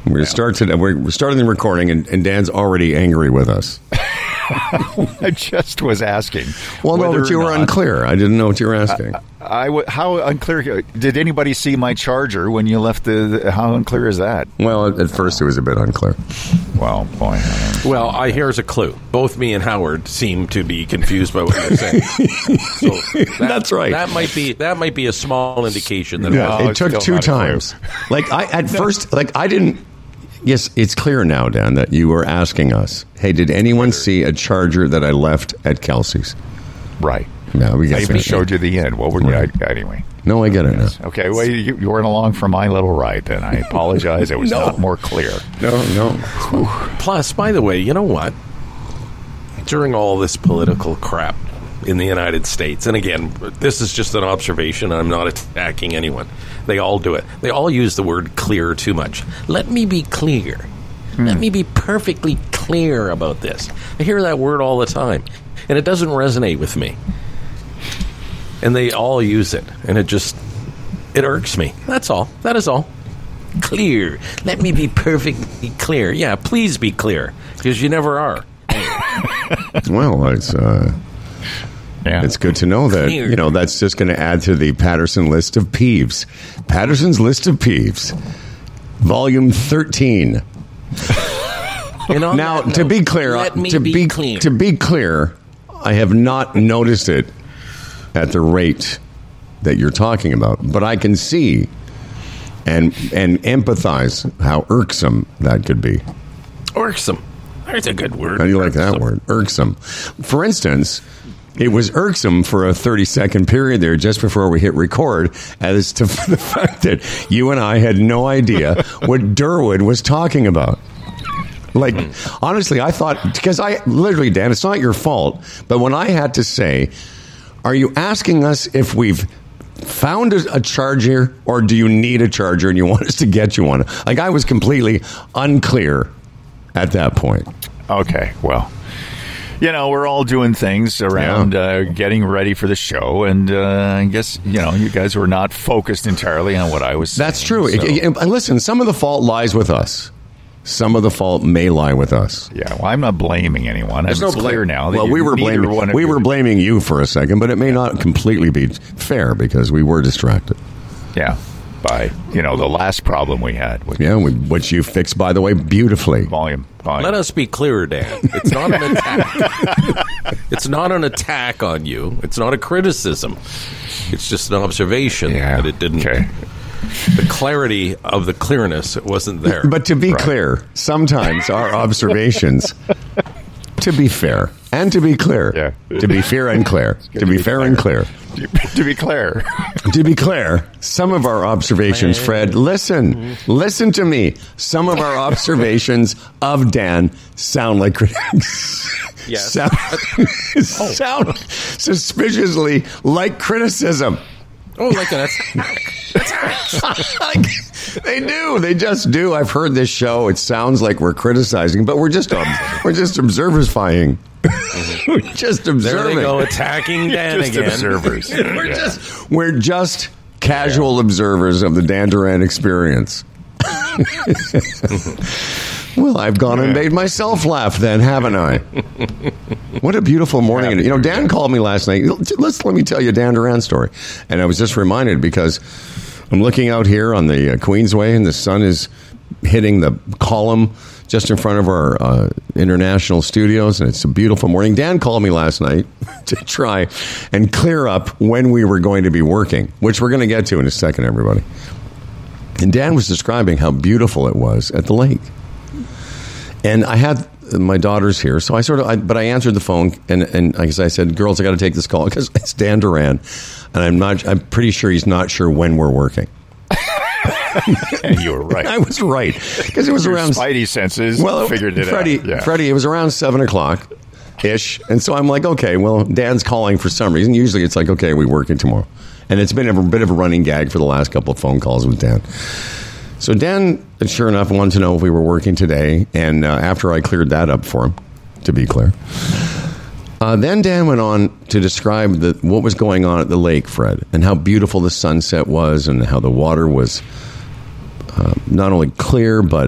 We're starting the recording, and Dan's already angry with us. I just was asking. Well, no, but you were unclear. I didn't know what you were asking. How unclear? Did anybody see my charger when you left how unclear is that? Well, at first it was a bit unclear. Well, boy. Well, here's a clue. Both me and Howard seem to be confused by what you're saying. So that's right. That might be a small indication that it took 2 times. Like first, I didn't. Yes, it's clear now, Dan, that you were asking us, hey, did anyone see a charger that I left at Kelsey's? Right. No, I even showed you the end. What were you anyway? No, I get it now. Okay, well, you weren't along for my little ride, then. I apologize. It was not more clear. No. Plus, by the way, you know what? During all this political crap in the United States, and again, this is just an observation, I'm not attacking anyone. They all do it. They all use the word clear too much. Let me be clear. Let me be perfectly clear about this. I hear that word all the time, and it doesn't resonate with me. And they all use it, and it irks me. That's all. That is all. Clear. Let me be perfectly clear. Yeah, please be clear, because you never are. Well, it's good to know that, that's just going to add to the Patterson list of peeves. Patterson's list of peeves, volume 13. Now, to be clear, to be clear, I have not noticed it at the rate that you're talking about, but I can see and empathize how irksome that could be. Irksome. That's a good word. How do you like that word? Irksome. For instance, it was irksome for a 30-second period there just before we hit record as to the fact that you and I had no idea what Durwood was talking about. Like, honestly, I thought, because literally, Dan, it's not your fault, but when I had to say, are you asking us if we've found a charger or do you need a charger and you want us to get you one? Like, I was completely unclear at that point. Okay, well, we're all doing things around getting ready for the show, and I guess, you guys were not focused entirely on what I was saying. That's true. So. Listen, some of the fault lies with us. Some of the fault may lie with us. Yeah, well, I'm not blaming anyone. It's clear now. Well, we were blaming you for a second, but it may not completely be fair because we were distracted. Yeah, by the last problem we had. Which you fixed, by the way, beautifully. Volume. Let us be clear, Dan. It's not an attack. It's not an attack on you. It's not a criticism. It's just an observation that it didn't. Okay. The clarity of the clearness wasn't there. But to be clear, sometimes our observations, to be fair and to be clear, to be fair and clear, to be fair and clear. To be clear. To be clear, some of our observations, Fred, listen to me. Some of our observations of Dan sound like critics. Yes. Sound suspiciously like criticism. Oh, like an attack. They do. They just do. I've heard this show. It sounds like we're criticizing, but we're just observersifying. We're just observing. There they go, attacking Dan just again. Observers. We're just casual observers of the Dan Duran experience. Well, I've gone and made myself laugh then, haven't I? What a beautiful morning. Dan called me last night. Let me tell you a Dan Duran story. And I was just reminded because I'm looking out here on the Queensway and the sun is hitting the column just in front of our international studios, and it's a beautiful morning. Dan called me last night to try and clear up when we were going to be working, which we're going to get to in a second, everybody. And Dan was describing how beautiful it was at the lake. And I had my daughters here, so I answered the phone, and I said, girls, I got to take this call because it's Dan Duran, and I'm pretty sure he's not sure when we're working. And you were right. I was right because it was around Spidey senses. Figured it out. Freddie, it was around 7:00 ish, and so I'm like, okay, well, Dan's calling for some reason. Usually, it's like, okay, we're working tomorrow, and it's been a bit of a running gag for the last couple of phone calls with Dan. So Dan, sure enough, wanted to know if we were working today, and after I cleared that up for him, to be clear, then Dan went on to describe what was going on at the lake, Fred, and how beautiful the sunset was, and how the water was not only clear, but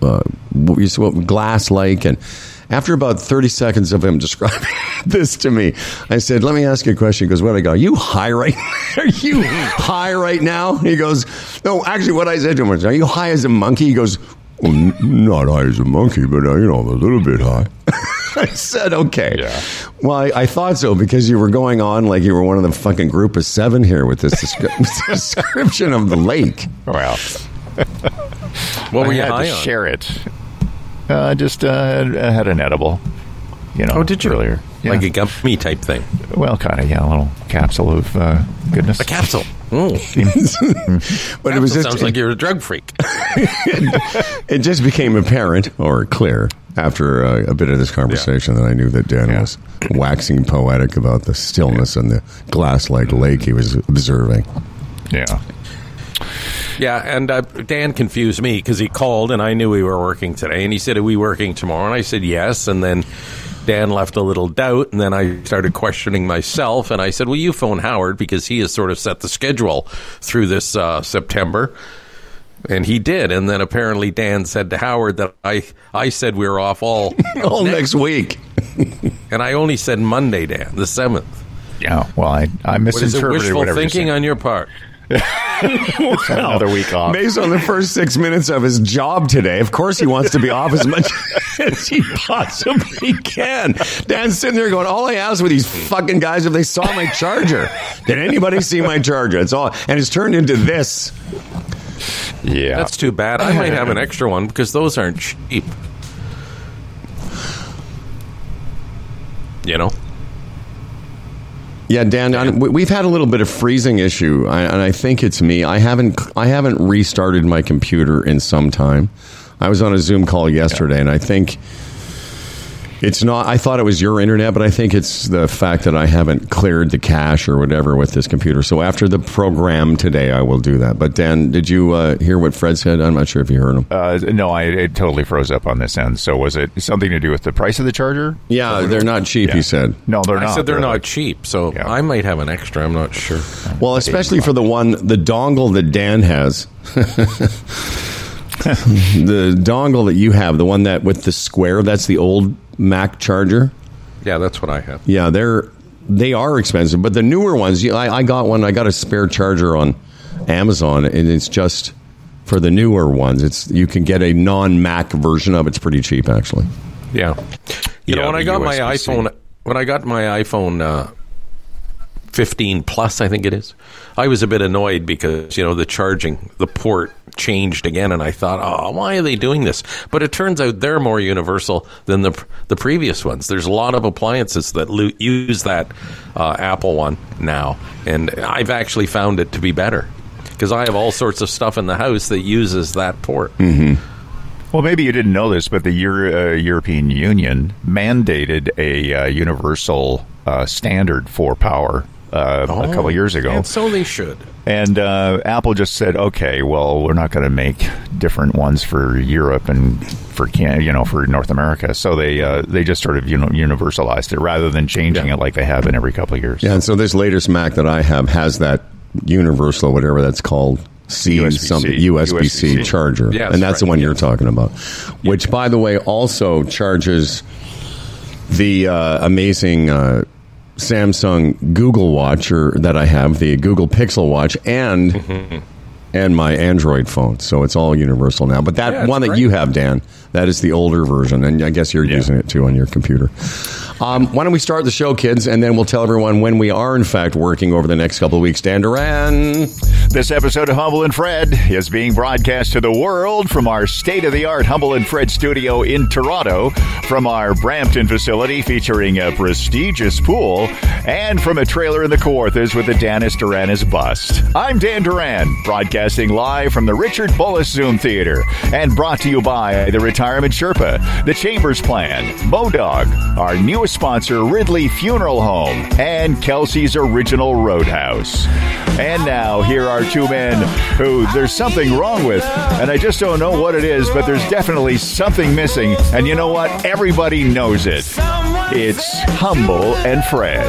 Glass Lake. And after about 30 seconds of him describing this to me, I said, let me ask you a question. He goes, what? I go, are you high right now? Are you high right now? He goes, no, actually what I said to him was, are you high as a monkey? He goes, well, not high as a monkey, but, I'm a little bit high. I said, okay. Yeah. Well, I thought so because you were going on like you were one of the fucking group of 7 here with this description of the lake. Well, what were you high on? Share it. Just had an edible. Did you? Earlier. Yeah. Like a gummy type thing? Well, kind of, yeah. A little capsule of goodness. A capsule. But it was just, sounds like you're a drug freak. It just became apparent or clear after a bit of this conversation that I knew that Dan was waxing poetic about the stillness and the Glass Lake he was observing. Yeah. Yeah, and Dan confused me because he called and I knew we were working today, and he said, are we working tomorrow? And I said yes, and then Dan left a little doubt, and then I started questioning myself, and I said, well, you phone Howard because he has sort of set the schedule through this September. And he did, and then apparently Dan said to Howard that I said we were off all next week. And I only said Monday, Dan, the 7th. Yeah, well, I misinterpreted wishful thinking on your part. Another week off. Based on the first 6 minutes of his job today, of course he wants to be off as much as he possibly can. Dan's sitting there going, all I asked with these fucking guys if they saw my charger. Did anybody see my charger? It's all, and it's turned into this. Yeah. That's too bad. I might have an extra one because those aren't cheap. Yeah, Dan, we've had a little bit of freezing issue, and I think it's me. I haven't restarted my computer in some time. I was on a Zoom call yesterday, and I think it's not. I thought it was your internet, but I think it's the fact that I haven't cleared the cache or whatever with this computer. So after the program today, I will do that. But Dan, did you hear what Fred said? I'm not sure if you heard him. No, it totally froze up on this end. So was it something to do with the price of the charger? Yeah, they're not cheap, he said. No, they're not. I said they're not cheap, so I might have an extra. I'm not sure. Well, especially for the dongle that Dan has. The dongle that you have, the one that with the square, that's the old Mac charger. Yeah, that's what I have. Yeah, they are expensive, but the newer ones, I got one. I got a spare charger on Amazon, and it's just for the newer ones. You can get a non-Mac version of it. It's pretty cheap, actually. Yeah, when I got my iPhone 15 Plus, I think it is, I was a bit annoyed because, the port changed again, and I thought, why are they doing this? But it turns out they're more universal than the previous ones. There's a lot of appliances that use that Apple one now, and I've actually found it to be better because I have all sorts of stuff in the house that uses that port. Mm-hmm. Well, maybe you didn't know this, but the European Union mandated a universal standard for power a couple of years ago. And so they should. And Apple just said, okay, well, we're not going to make different ones for Europe and for North America. So they just sort of universalized it rather than changing it like they have in every couple of years. Yeah, and so this latest Mac that I have has that universal, whatever that's called, USB-C charger. Yeah, and that's the one you're talking about, which, by the way, also charges the amazing Samsung Google Watch that I have, the Google Pixel Watch, and my Android phone. So it's all universal now. But that one that you have, Dan, that is the older version, and I guess you're using it too on your computer. Why don't we start the show, kids, and then we'll tell everyone when we are, in fact, working over the next couple of weeks. Dan Duran. This episode of Humble and Fred is being broadcast to the world from our state-of-the-art Humble and Fred studio in Toronto, from our Brampton facility featuring a prestigious pool, and from a trailer in the Kawarthas with a Danis Duranis bust. I'm Dan Duran, broadcasting live from the Richard Bullis Zoom Theater, and brought to you by the Retirement Sherpa, the Chambers Plan, Bodog, our newest sponsor, Ridley Funeral Home, and Kelsey's Original Roadhouse. And now, here are two men who there's something wrong with, and I just don't know what it is, but there's definitely something missing, and you know what? Everybody knows it. It's Humble and Fred.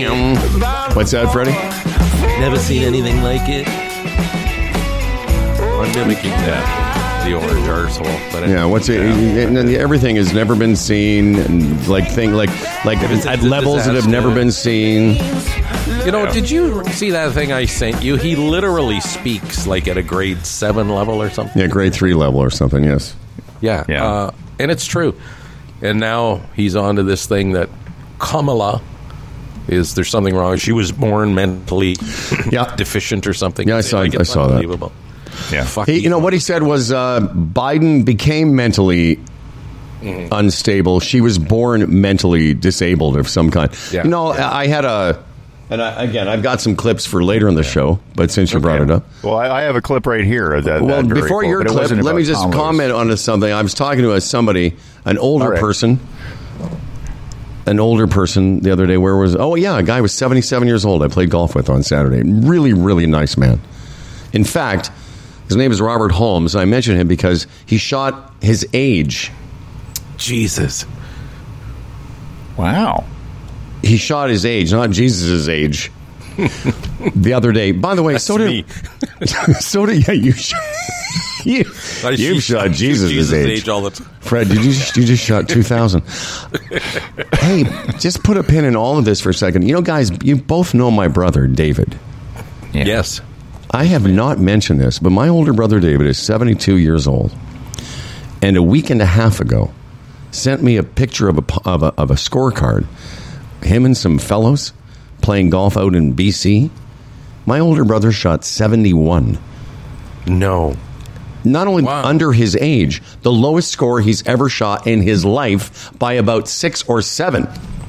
What's that, Freddie? Never seen anything like it. I'm mimicking that, the orange arsehole. But Yeah, what's it? And everything has never been seen, and like It's at a levels that have disaster. never been seen. You know, did you see that thing I sent you? He literally speaks like at a grade 7 level or something. Yeah, grade 3 level or something. Yes. Yeah. Yeah. And it's true. And now he's on to this thing that Kamala is, there's something wrong. She was born mentally Yeah. deficient or something. Yeah, I saw Like, it's that. unbelievable. Yeah. Fuck He, these you know what he said was Biden became mentally unstable. She was born mentally disabled of some kind. Yeah. You know, I had I've got some clips for later in the show, but since you brought it up. Well, I have a clip right here. Well, before your clip, let me just comment on something. I was talking to somebody, an older person the other day. Where was? Oh, yeah, a guy was 77 years old. I played golf with on Saturday. Really, really nice man. In fact, his name is Robert Holmes. I mentioned him because he shot his age. Jesus. Wow. He shot his age, not Jesus' age. The other day. By the way, Me. you you've shot Jesus' age. all the time. Fred, you just shot 2,000. Hey, just put a pin in all of this for a second. You know, guys, you both know my brother, David. Yeah. Yes. I have not mentioned this, but my older brother, David, is 72 years old. And a week and a half ago, sent me a picture of a scorecard. Him and some fellows playing golf out in BC. My older brother shot 71. No. Not only Wow. under his age, the lowest score he's ever shot in his life by about 6 or 7.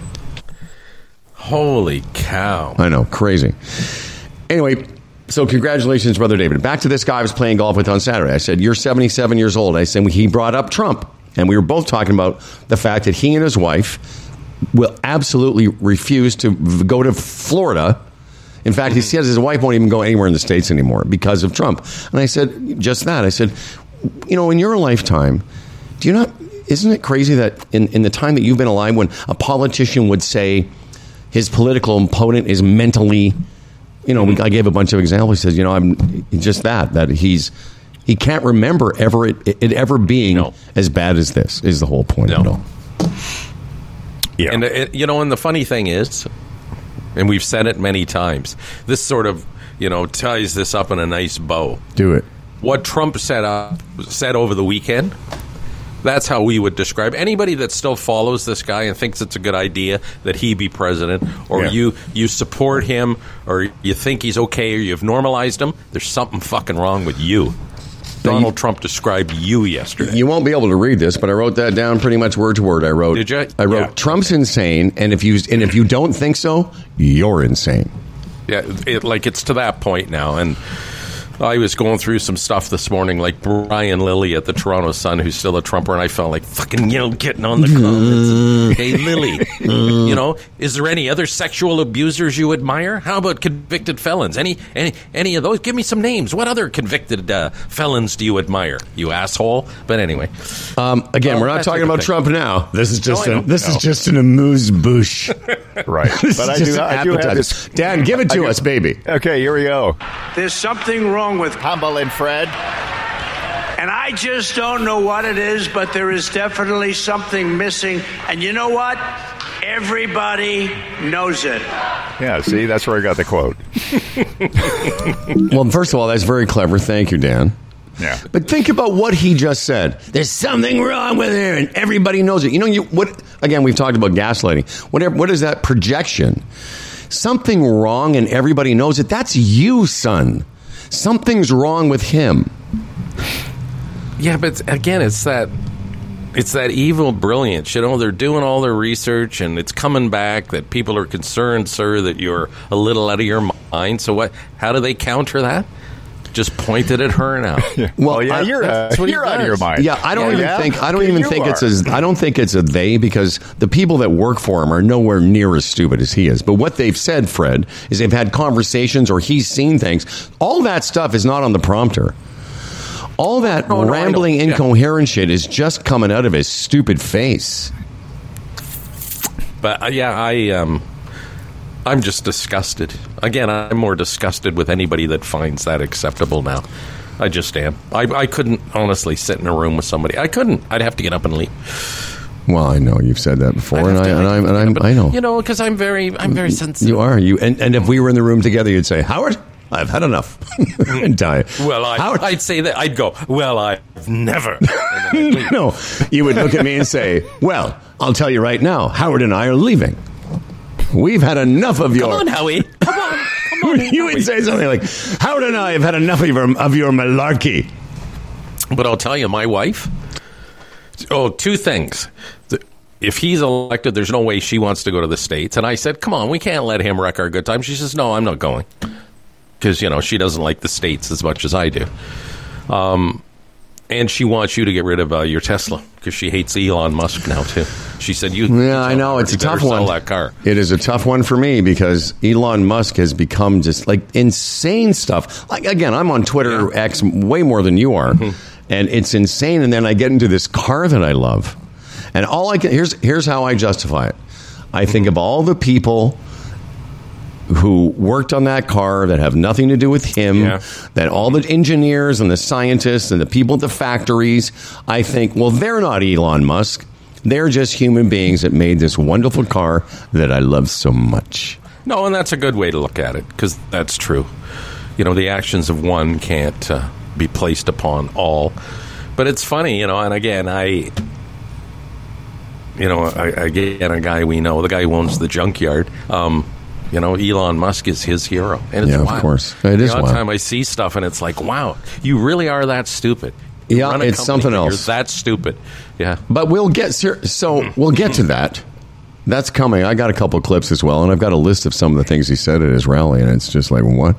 Holy cow. I know, crazy. Anyway, so congratulations, Brother David. Back to this guy I was playing golf with on Saturday. I said, you're 77 years old. I said, he brought up Trump. And we were both talking about the fact that he and his wife will absolutely refuse to go to Florida. In fact, he says his wife won't even go anywhere in the States anymore because of Trump. And I said, just that. I said, you know, in your lifetime, isn't it crazy that in the time that you've been alive, when a politician would say his political opponent is mentally, you know, I gave a bunch of examples. He says, you know, I'm just that he can't remember it ever being as bad as this is the whole point of it all. Yeah. And, you know, and the funny thing is, and we've said it many times, this sort of, you know, ties this up in a nice bow. Do it. What Trump said over the weekend, that's how we would describe anybody that still follows this guy and thinks it's a good idea that he be president, or you support him, or you think he's okay, or you've normalized him. There's something fucking wrong with you. Donald Trump described you yesterday. You won't be able to read this, but I wrote that down pretty much word to word. I wrote, Did you? I wrote, Yeah. Trump's insane, and if you don't think so, you're insane. Yeah, it's to that point now. And I was going through some stuff this morning, like Brian Lilly at the Toronto Sun, who's still a Trumper, and I felt like fucking, you know, getting on the comments. Hey, Lilly, you know, is there any other sexual abusers you admire? How about convicted felons? Any of those? Give me some names. What other convicted felons do you admire? You asshole. But anyway, Again, we're not that talking type of about thing. Trump now. This is just No, I know. is just an amuse-bouche. Right. This But is just an I do have appetizer. this. Dan, give it to us, baby. Okay, here we go. There's something wrong with Humble and Fred. and I just don't know what it is, but there is definitely something missing. And you know what? Everybody knows it. Yeah, see, that's where I got the quote. Well, first of all, that's very clever. Thank you, Dan. Yeah. But think about what he just said. There's something wrong with her, and everybody knows it. You know, what? Again, we've talked about gaslighting. What is that projection? Something wrong, and everybody knows it. That's you, son. Something's wrong with him. yeah, but again, it's that evil brilliance. You know, they're doing all their research, and it's coming back that people are concerned, sir, that you're a little out of your mind. So what? How do they counter that? Just pointed at her now. Well, yeah, you're out of your mind. Yeah, I don't Yeah. think You I don't think it's a they, because the people that work for him are nowhere near as stupid as he is. But what they've said, Fred, is they've had conversations or he's seen things. All that stuff is not on the prompter. All that No, I know. rambling, Yeah. incoherent shit is just coming out of his stupid face. But I'm just disgusted. Again, I'm more disgusted with anybody that finds that acceptable now. I just am. I couldn't honestly sit in a room with somebody. I couldn't. I'd have to get up and leave. Well, I know you've said that before, I know. You know, because I'm very sensitive. You are. And if we were in the room together, you'd say, Howard, I've had enough. And die. Well, I'd say that. I'd go, well, I've never. No, you would look at me and say, well, I'll tell you right now, Howard and I are leaving. We've had enough of your... Come on, Howie. Come on. You would say something like, Howard and I have had enough of your malarkey. But I'll tell you, my wife... two things. If he's elected, there's no way she wants to go to the States. And I said, come on, we can't let him wreck our good time. She says, no, I'm not going. Because, she doesn't like the States as much as I do. And she wants you to get rid of your Tesla because she hates Elon Musk now, too. She said, yeah, I know. It's a tough one. Sell that car. It is a tough one for me because Elon Musk has become just like insane stuff. Like, again, I'm on Twitter X way more than you are. Mm-hmm. And it's insane. And then I get into this car that I love. And here's how I justify it. I think of all the people who worked on that car that have nothing to do with him, that all the engineers and the scientists and the people at the factories, I think, well, they're not Elon Musk. They're just human beings that made this wonderful car that I love so much. No, and that's a good way to look at it because that's true. The actions of one can't be placed upon all. But it's funny, and again, again, a guy we know, the guy who owns the junkyard, Elon Musk is his hero. And it's wild. Of course. It is wild. All the time I see stuff and it's like, wow, you really are that stupid. It's something else. You're that stupid. Yeah. But we'll get to that. That's coming. I got a couple of clips as well, and I've got a list of some of the things he said at his rally, and it's just like, what?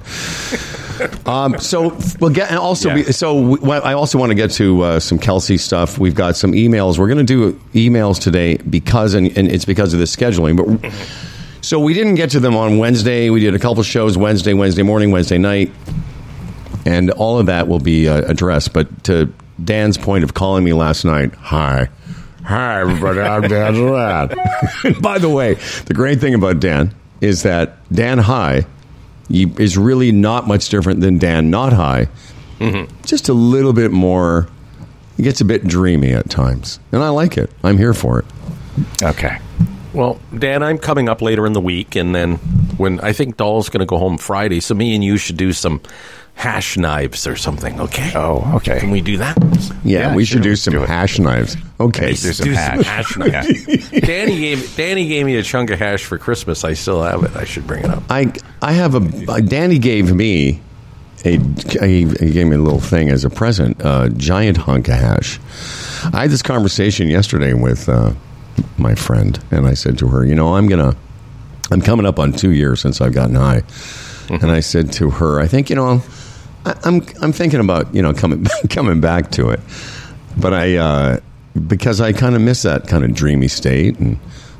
So we'll get, and also, I also want to get to some Kelsey stuff. We've got some emails. We're going to do emails today because, and it's because of the scheduling, but so we didn't get to them on Wednesday. We did a couple shows Wednesday morning, Wednesday night, and all of that will be addressed. But to Dan's point of calling me last night, hi, everybody, I'm Dan Durant. By the way, the great thing about Dan is that Dan High is really not much different than Dan Not High. Mm-hmm. Just a little bit more. It gets a bit dreamy at times, and I like it. I'm here for it. Okay. Well, Dan, I'm coming up later in the week, and then when I think Doll's going to go home Friday, so me and you should do some hash knives or something, okay? Oh, okay. Can we do that? Yeah, we should do some hash knives. Okay. Do some hash knives. Danny gave me a chunk of hash for Christmas. I still have it. I should bring it up. I have Danny gave me he gave me a little thing as a present, a giant hunk of hash. I had this conversation yesterday with my friend, and I said to her, I'm coming up on 2 years since I've gotten high. Mm-hmm. And I said to her, I think, I'm thinking about, coming back to it. But because I kind of miss that kind of dreamy state. And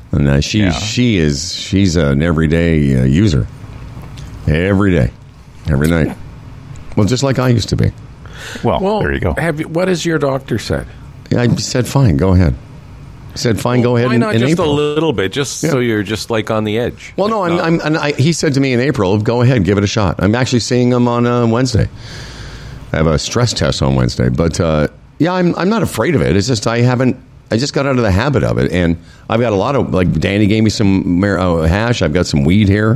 she's an everyday user. Every day. Every night. Well, just like I used to be. Well there you go. What has your doctor said? I said, fine, go ahead. I said, fine, go ahead. Why not in just April. a little bit, so you're just like on the edge? Well, no, he said to me in April, go ahead, give it a shot. I'm actually seeing him on Wednesday. I have a stress test on Wednesday, but I'm not afraid of it. It's just I just got out of the habit of it, and I've got a lot of, like, Danny gave me some hash. I've got some weed here.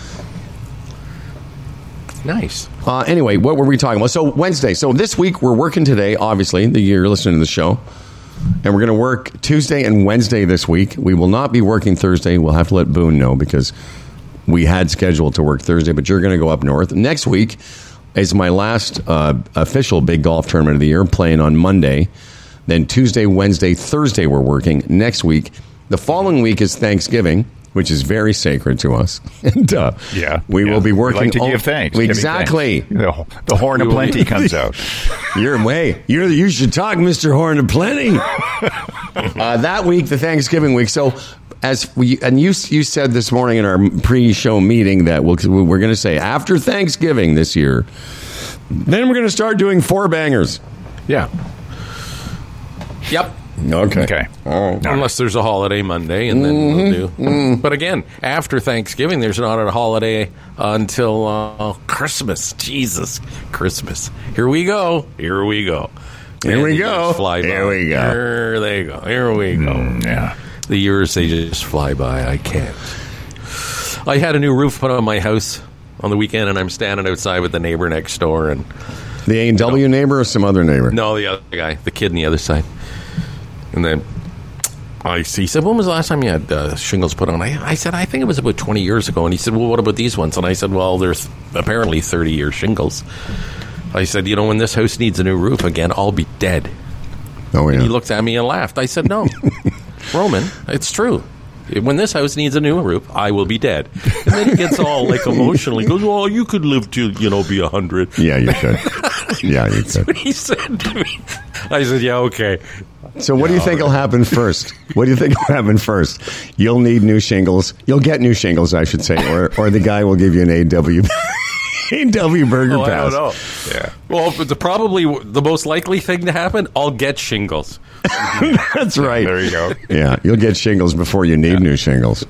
Nice. Anyway, what were we talking about? So Wednesday. So this week we're working today. Obviously, you're listening to the show. And we're going to work Tuesday and Wednesday this week. We will not be working Thursday. We'll have to let Boone know because we had scheduled to work Thursday, but you're going to go up north. Next week is my last official big golf tournament of the year, playing on Monday. Then Tuesday, Wednesday, Thursday we're working. Next week. The following week is Thanksgiving, which is very sacred to us. And we will be working. We like to give thanks. Exactly. The horn of plenty comes out. You should talk, Mr. Horn of Plenty. That week, the Thanksgiving week. So you said this morning in our pre-show meeting that we're going to say after Thanksgiving this year, then we're going to start doing four bangers. Yeah. Yep. Okay. All right. Unless there's a holiday Monday, and then we'll do. But again, after Thanksgiving, there's not a holiday until Christmas. Jesus, Christmas. Here we go. Here we go. Here we go. Here we go. Here they go. Here we go. Yeah. The years, they just fly by. I can't. I had a new roof put on my house on the weekend, and I'm standing outside with the neighbor next door. And The A&W neighbor or some other neighbor? no, the other guy, the kid on the other side. And then he said, when was the last time you had shingles put on? I said, I think it was about 20 years ago. And he said, well, what about these ones? And I said, well, there's apparently 30-year shingles. I said, when this house needs a new roof again, I'll be dead. Oh, yeah. And he looked at me and laughed. I said, no, Roman, it's true. When this house needs a new roof, I will be dead. And then he gets all emotional. He goes, well, you could live to, be 100. Yeah, you could. Yeah, you That's could. what he said to me. I said, yeah, okay. So what do you think will happen first? What do you think will happen first? You'll need new shingles. You'll get new shingles, I should say, or the guy will give you an AW Burger I Pass. don't know. Yeah. Well, probably the most likely thing to happen, I'll get shingles. That's right. There you go. Yeah, you'll get shingles before you need new shingles.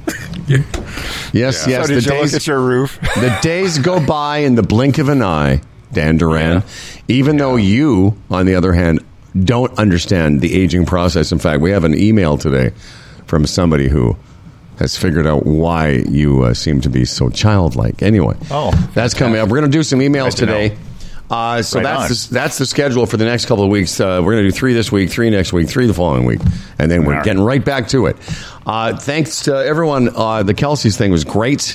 Yes, So yes. did you look at your roof? The days go by in the blink of an eye, Dan Duran. Even though you, on the other hand, don't understand the aging process. In fact, we have an email today from somebody who has figured out why you seem to be so childlike. Anyway, that's coming up. We're going to do some emails today. So that's the schedule for the next couple of weeks. We're going to do 3 this week, 3 next week, 3 the following week, and then we're getting right back to it. Thanks to everyone. The Kelsey's thing was great.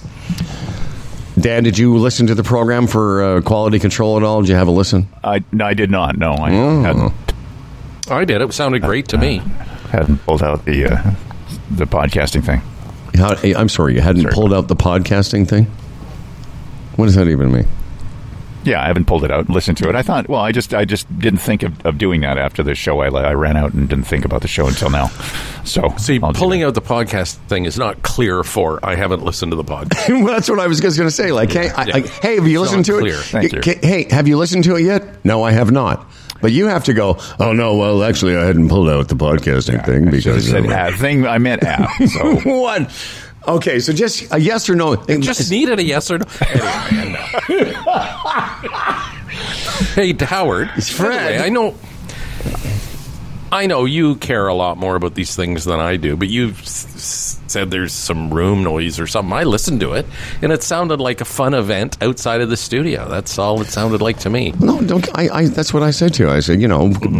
Dan, did you listen to the program for quality control at all? Did you have a listen? I did not. No, I hadn't. I did. It sounded great to me. Hadn't pulled out the podcasting thing. I'm sorry, you hadn't pulled out the podcasting thing? What does that even mean? Yeah, I haven't pulled it out and listened to it. I thought, I just didn't think of doing that after the show. I ran out and didn't think about the show until now. So, see, pulling out the podcast thing is not clear for I haven't listened to the podcast. Well, that's what I was just going to say. Like, hey, have you listened to it? Thank you. Hey, have you listened to it yet? No, I have not. But you have to go, oh, no, well, actually, I hadn't pulled out the podcasting thing. Because I said thing. I meant app. So. What? Okay, so just a yes or no. It just needed a yes or no. Anyway, hey, Howard. Fred. Anyway, I know you care a lot more about these things than I do, but you said there's some room noise or something. I listened to it, and it sounded like a fun event outside of the studio. That's all it sounded like to me. No, don't. That's what I said to you. I said,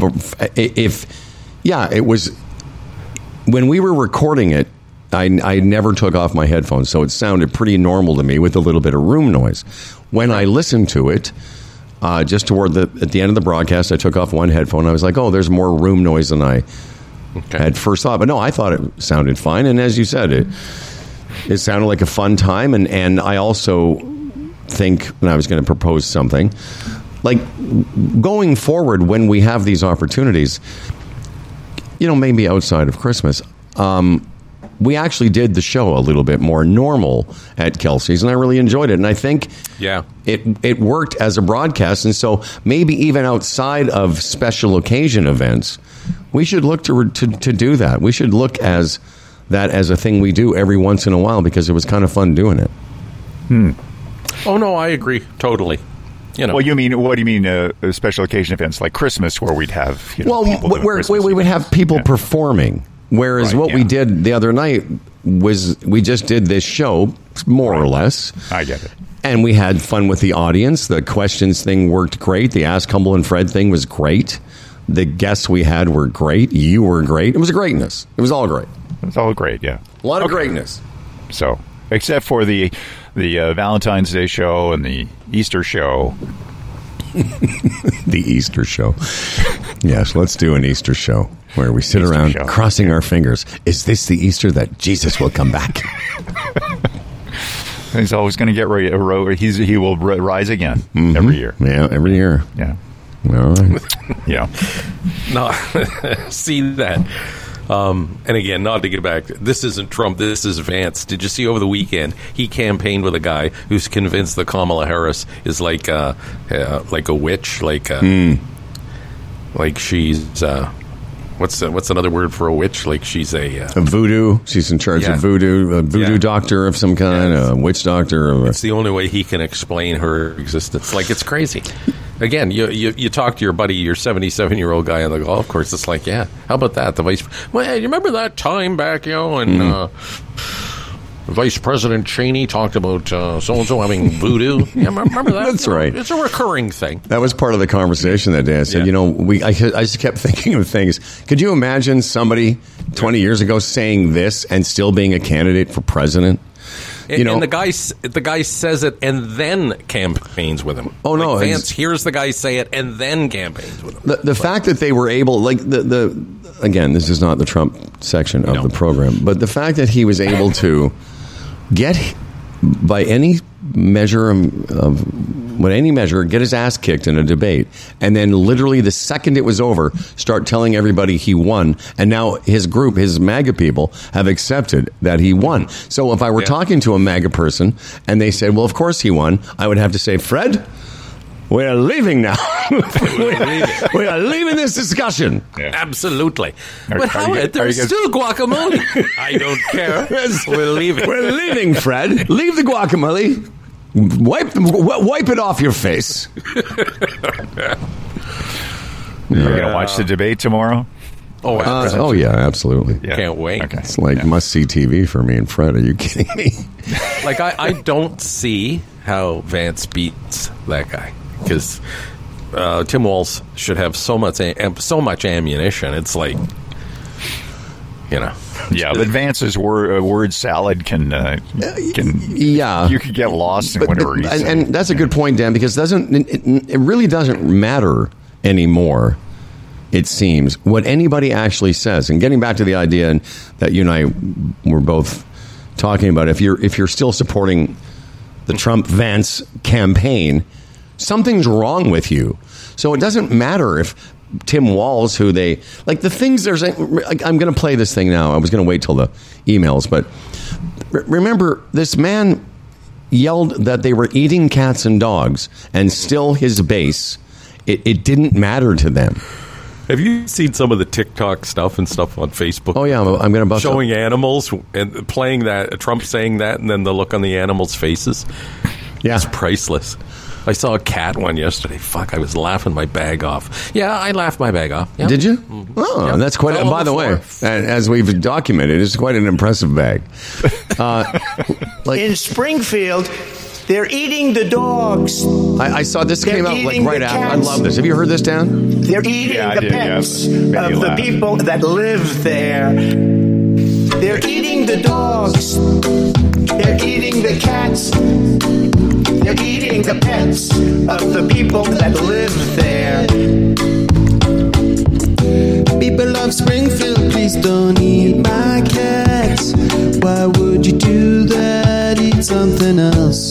it was when we were recording it. I never took off my headphones, so it sounded pretty normal to me with a little bit of room noise. When I listened to it, just at the end of the broadcast, I took off one headphone. I was like, oh, there's more room noise than I had first thought. But no, I thought it sounded fine. And as you said, it sounded like a fun time. And I also think, and I was going to propose something, like going forward when we have these opportunities, maybe outside of Christmas, we actually did the show a little bit more normal at Kelsey's, and I really enjoyed it. And I think it worked as a broadcast. And so maybe even outside of special occasion events, we should look to do that. We should look as that as a thing we do every once in a while because it was kind of fun doing it. Oh, no, I agree. Totally. Well, what do you mean special occasion events like Christmas where we'd have we would have people performing. Whereas what we did the other night was we just did this show, more or less. I get it. And we had fun with the audience. The questions thing worked great. The Ask Humble and Fred thing was great. The guests we had were great. You were great. It was a greatness. It was all great. It was all great, yeah. A lot of greatness. So, except for the Valentine's Day show and the Easter show. The Easter show. Yes, let's do an Easter show where we sit around crossing our fingers. Is this the Easter that Jesus will come back? He's always going to get he will rise again every year. Yeah, every year. Yeah. All right. Yeah. No, see that. And again, not to get back, this isn't Trump, this is Vance. Did you see over the weekend, he campaigned with a guy who's convinced that Kamala Harris is like a witch, like she's what's another word for a witch? Like she's a voodoo. She's in charge of voodoo. A voodoo doctor of some kind. A witch doctor. It's the only way he can explain her existence. Like, it's crazy. Again, you talk to your buddy, your 77-year-old guy on the golf course. It's like, yeah, how about that? The vice. Well, you remember that time back, and Vice President Cheney talked about so-and-so having voodoo. Yeah, remember that? That's right. It's a recurring thing. That was part of the conversation that day. I said, I just kept thinking of things. Could you imagine somebody 20 years ago saying this and still being a candidate for president? And the guy says it and then campaigns with him. Oh, no. Vance hears the guy say it and then campaigns with him. The fact that they were able, like, again, this is not the Trump section of the program, but the fact that he was able to get, by any measure get his ass kicked in a debate, and then literally the second it was over, start telling everybody he won, and now his group, his MAGA people, have accepted that he won. So if I were talking to a MAGA person and they said, well, of course he won, I would have to say, Fred, we are leaving now. we are leaving this discussion. Yeah. Absolutely. But Howard, there's still guacamole. I don't care. We're leaving. We're leaving, Fred. Leave the guacamole. Wipe it off your face. You're going to watch the debate tomorrow? Oh, yeah, absolutely. Yeah. Can't wait. Okay. It's like must-see TV for me and Fred. Are you kidding me? Like, I don't see how Vance beats that guy. Because Tim Walz should have so much ammunition. It's like, Yeah, but Vance's word salad can you could get lost in whatever he's saying. And that's a good point, Dan, because it really doesn't matter anymore, it seems, what anybody actually says. And getting back to the idea that you and I were both talking about, if you're still supporting the Trump-Vance campaign, something's wrong with you. So it doesn't matter if Tim Walz, who they like, the things there's. I'm going to play this thing now. I was going to wait till the emails, but remember, this man yelled that they were eating cats and dogs, and still his base, it didn't matter to them. Have you seen some of the TikTok stuff and stuff on Facebook? Oh, yeah, I'm going to bust showing animals and playing that, Trump saying that, and then the look on the animals' faces. Yeah. It's priceless. I saw a cat one yesterday. Fuck, I was laughing my bag off. Yeah, I laughed my bag off. Yep. Did you? Mm-hmm. Oh, yep. That's quite... by the way, as we've documented, it's quite an impressive bag. In Springfield, they're eating the dogs. I saw this came out like right after. I love this. Have you heard this, Dan? They're eating the pets of the people that live there. They're eating the dogs. They're eating the cats. They're eating the pets of the people that live there. People of Springfield, please don't eat my cats. Why would you do that? Eat something else.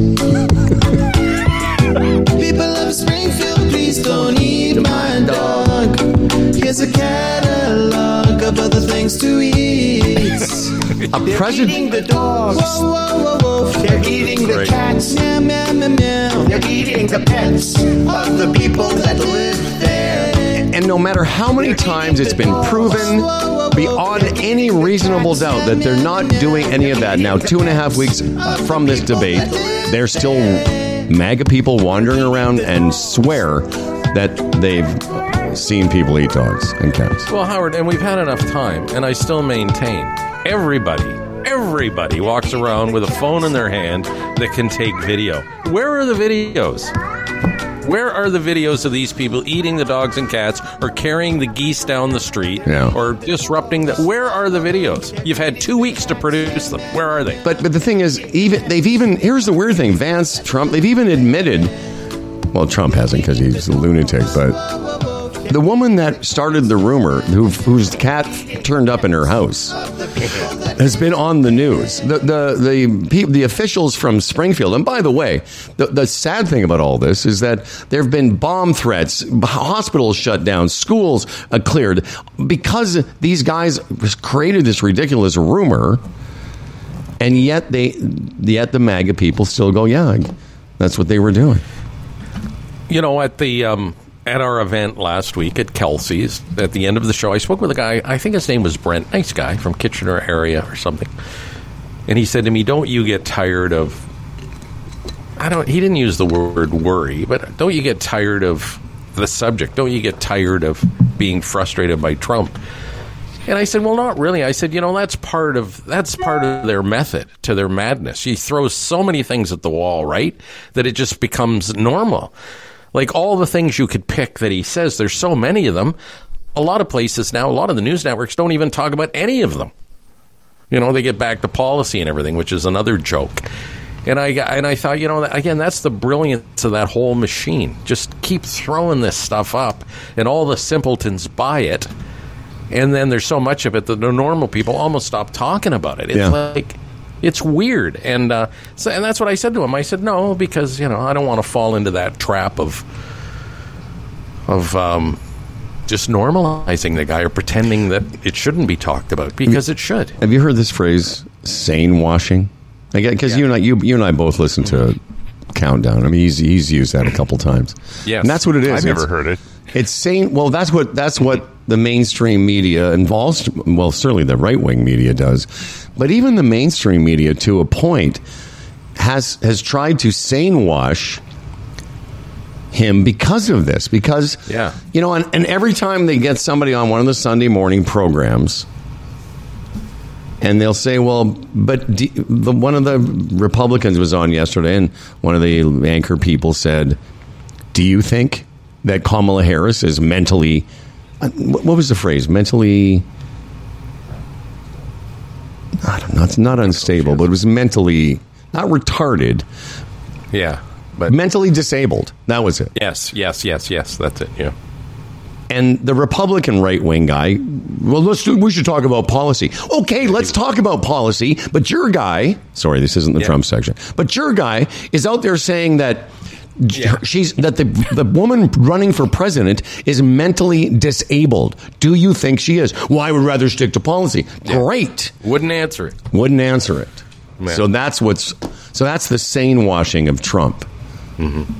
People of Springfield, please don't eat my dog. Here's a catalog of other things to eat. They're eating the dogs. Whoa, whoa, whoa, whoa. They're eating the cats. Meow, meow, meow, meow. They're eating the pets of the people that live there. And no matter how many times it's been proven beyond any reasonable doubt that they're not doing any of that. Now, 2.5 weeks from this debate, there's still MAGA people wandering around and swear that they've seen people eat dogs and cats. Well, Howard, and we've had enough time, and I still maintain everybody walks around with a phone in their hand that can take video. Where are the videos? Where are the videos of these people eating the dogs and cats or carrying the geese down the street or disrupting where are the videos? You've had 2 weeks to produce them. Where are they? But the thing is, here's the weird thing, Vance, Trump, they've even admitted, well, Trump hasn't because he's a lunatic, but the woman that started the rumor, whose cat turned up in her house, has been on the news. The officials from Springfield, and by the way, the sad thing about all this is that there have been bomb threats, hospitals shut down, schools cleared, because these guys created this ridiculous rumor, and yet the MAGA people still go, yeah, that's what they were doing. You know, at the at our event last week at Kelsey's, at the end of the show, I spoke with a guy, I think his name was Brent, nice guy from Kitchener area or something. And he said to me, don't you get tired of, he didn't use the word worry, but don't you get tired of the subject? Don't you get tired of being frustrated by Trump? And I said, well, not really. I said, that's part of their method to their madness. He throws so many things at the wall, right, that it just becomes normal. Like all the things you could pick that he says, there's so many of them. A lot of places now, a lot of the news networks don't even talk about any of them. They get back to policy and everything, which is another joke. And I thought, again, that's the brilliance of that whole machine. Just keep throwing this stuff up, and all the simpletons buy it. And then there's so much of it that the normal people almost stop talking about it. It's like, it's weird. And and that's what I said to him. I said, no, because, I don't want to fall into that trap of just normalizing the guy or pretending that it shouldn't be talked about, because it should. Have you heard this phrase, sane washing? Because you and I both listen to Countdown. I mean, he's used that a couple times. Yes. And that's what it is. I've never heard it. It's sane. Well, that's what the mainstream media involves. Well, certainly the right-wing media does. But even the mainstream media, to a point, has tried to sane wash him because of this. Because, and every time they get somebody on one of the Sunday morning programs, and they'll say, well, but one of the Republicans was on yesterday, and one of the anchor people said, do you think that Kamala Harris is mentally, what was the phrase? Mentally, I don't know, it's not unstable, but it was mentally, not retarded. Yeah. But mentally disabled. That was it. Yes. That's it, yeah. And the Republican right-wing guy, well, we should talk about policy. Okay, let's talk about policy, but your guy, sorry, this isn't the Trump section, but your guy is out there saying that the woman running for president is mentally disabled. Do you think she is? Well, I would rather stick to policy. Yeah. Great. Wouldn't answer it. Man. So that's the sane washing of Trump. Mm-hmm.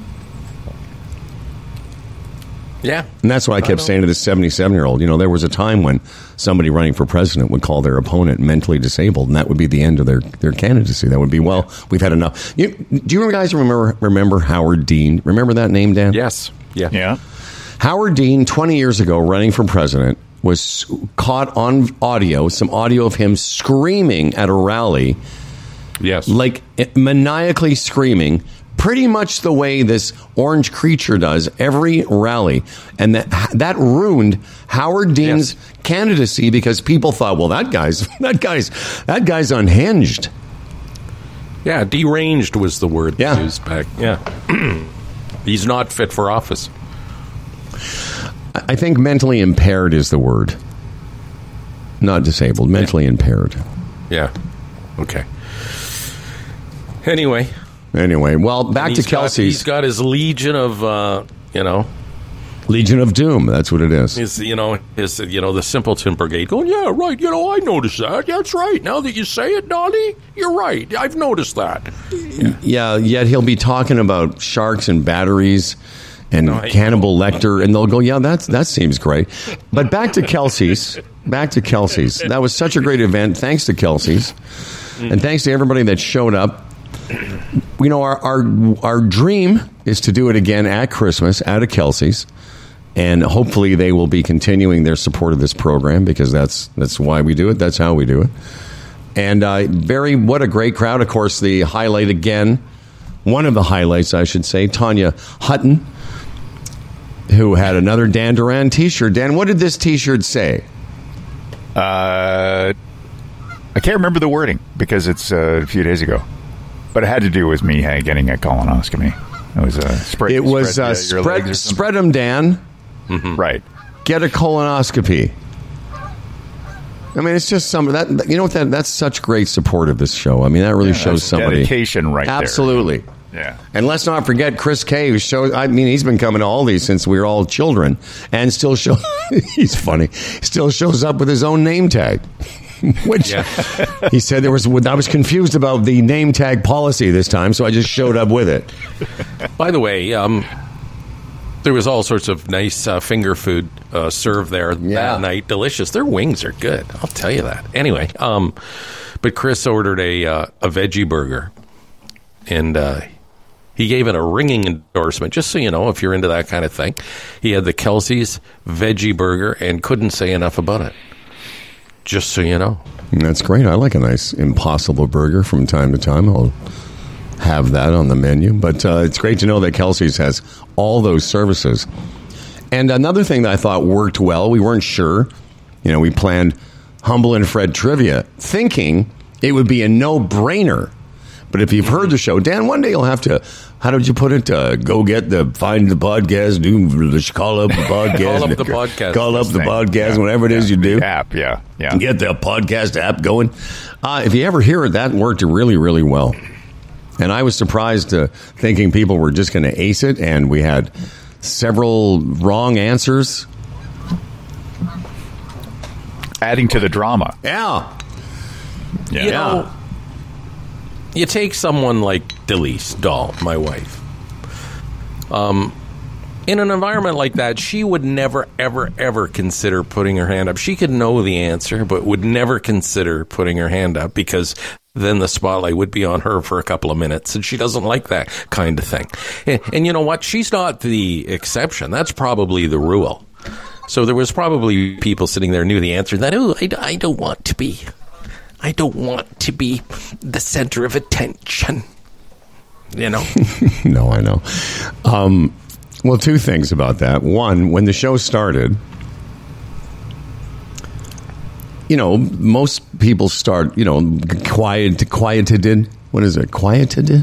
Yeah. And that's what I kept saying to this 77-year-old. There was a time when somebody running for president would call their opponent mentally disabled, and that would be the end of their candidacy. That would be, well, we've had enough. Do you guys remember Howard Dean? Remember that name, Dan? Yes. Yeah. Howard Dean, 20 years ago, running for president, was caught on audio, some audio of him screaming at a rally. Yes. Like maniacally screaming, pretty much the way this orange creature does every rally. And that ruined Howard Dean's candidacy, because people thought, well, that guy's unhinged. Yeah, deranged was the word used back. Yeah. He's not fit for office. I think mentally impaired is the word. Not disabled, mentally impaired. Yeah. Okay. Anyway, well, back to Kelsey's. He's got his legion of, Legion of Doom. That's what it is. The Simpleton Brigade going, yeah, right. I noticed that. That's right. Now that you say it, Donnie, you're right. I've noticed that. Yeah. Yet he'll be talking about sharks and batteries and Hannibal Lecter, and they'll go, yeah, that seems great. But back to Kelsey's. That was such a great event. Thanks to Kelsey's, and thanks to everybody that showed up. Our dream is to do it again at Christmas at a Kelsey's, and hopefully they will be continuing their support of this program, because that's why we do it. That's how we do it. And what a great crowd. Of course, the highlight again, one of the highlights, I should say, Tanya Hutton, who had another Dan Duran t-shirt. Dan, what did this t-shirt say? I can't remember the wording because it's a few days ago. But it had to do with me getting a colonoscopy. It was spread them, Dan. Mm-hmm. Right. Get a colonoscopy. I mean, it's just that's such great support of this show. I mean, that really shows somebody dedication right Absolutely. There. Yeah. And let's not forget Chris Kay, who he's been coming to all these since we were all children, and still he's funny. Still shows up with his own name tag. Which he said I was confused about the name tag policy this time, so I just showed up with it. By the way, There was all sorts of nice finger food served there that night. Delicious. Their wings are good. I'll tell you that. Anyway, but Chris ordered a veggie burger, and he gave it a ringing endorsement. Just so you know, if you're into that kind of thing, he had the Kelsey's veggie burger and couldn't say enough about it. Just so you know. That's great. I like a nice Impossible burger from time to time. I'll have that on the menu. But it's great to know that Kelsey's has all those services. And another thing that I thought worked well, we weren't sure. We planned Humble and Fred trivia, thinking it would be a no-brainer. But if you've heard the show, Dan, one day you'll have to, how did you put it? Find the podcast, call up the podcast. Call up the podcast. Call up the podcast, whatever it is you do. App, yeah. Get the podcast app going. If you ever hear it, that worked really, really well. And I was surprised thinking people were just going to ace it, and we had several wrong answers. Adding to the drama. Yeah. You know, you take someone like Delise Dahl, my wife. In an environment like that, she would never, ever, ever consider putting her hand up. She could know the answer, but would never consider putting her hand up because then the spotlight would be on her for a couple of minutes, and she doesn't like that kind of thing. And you know what? She's not the exception. That's probably the rule. So there was probably people sitting there who knew the answer that, I don't want to be. I don't want to be the center of attention. No, I know. Well, two things about that. One, when the show started, most people start, quieted. What is it? Quieted?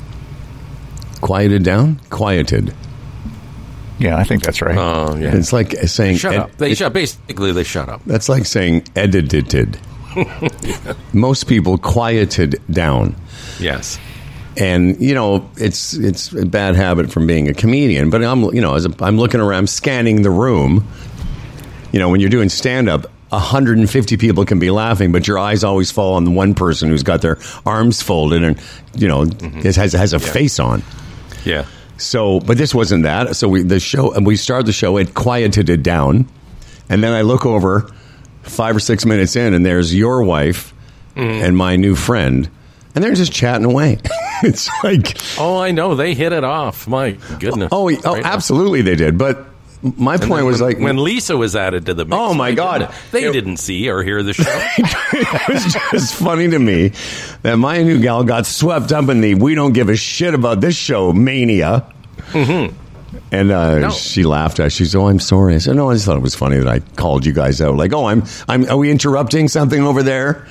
Quieted down? Quieted. Yeah, I think that's right. Oh, yeah. It's like saying... Shut up. Basically, they shut up. That's like saying edited. Yeah. Most people quieted down. Yes. And, it's a bad habit from being a comedian. But I'm looking around, I'm scanning the room. When you're doing stand-up, 150 people can be laughing, but your eyes always fall on the one person who's got their arms folded and, has a face on. Yeah. So, but this wasn't that. So we started the show, it quieted it down. And then I look over 5 or 6 minutes in, and there's your wife and my new friend. And they're just chatting away. It's like... Oh, I know. They hit it off. My goodness. Oh, absolutely they did. But my point was when Lisa was added to the mix. Oh, my God. They didn't see or hear the show. It was just funny to me that my new gal got swept up in the we don't give a shit about this show mania. Mm-hmm. And she laughed. She said, I'm sorry. I said, no, I just thought it was funny that I called you guys out. Like, are we interrupting something over there?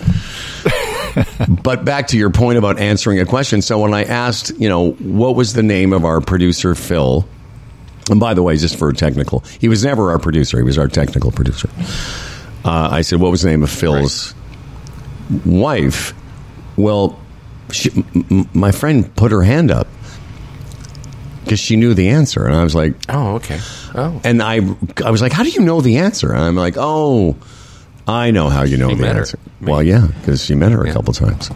But back to your point about answering a question. So when I asked, what was the name of our producer, Phil? And by the way, just for technical, he was never our producer. He was our technical producer. I said, what was the name of Phil's wife? Well, my friend put her hand up because she knew the answer. And I was like, oh, okay. Oh. And I was like, how do you know the answer? And I'm like, oh, I know how you know the answer. Well, yeah, because she met her a couple times.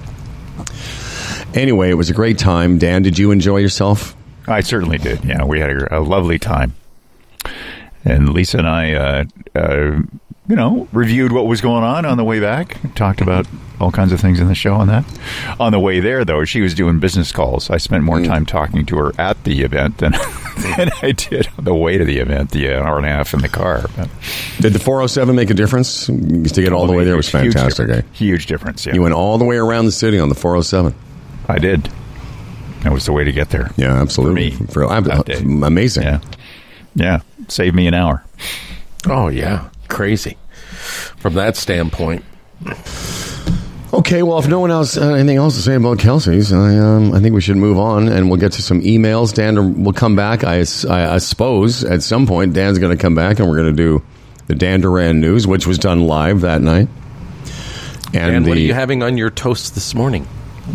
Anyway, it was a great time. Dan, did you enjoy yourself? I certainly did. Yeah, we had a lovely time. And Lisa and I, reviewed what was going on the way back. Talked about all kinds of things in the show on that. On the way there, though, she was doing business calls. I spent more time talking to her at the event than I did on the way to the event, the hour and a half in the car. But did the 407 make a difference? To get all the way there was fantastic. Huge difference, yeah. You went all the way around the city on the 407. I did. That was the way to get there. Yeah, absolutely. For me, that day. Amazing. Yeah. Saved me an hour. Oh, yeah. Crazy. From that standpoint. Okay, well, if no one else anything else to say about Kelsey's, I think we should move on, and we'll get to some emails. Dan will come back. I suppose at some point Dan's going to come back, and we're going to do the Dan Duran news, which was done live that night. And what are you having on your toast this morning?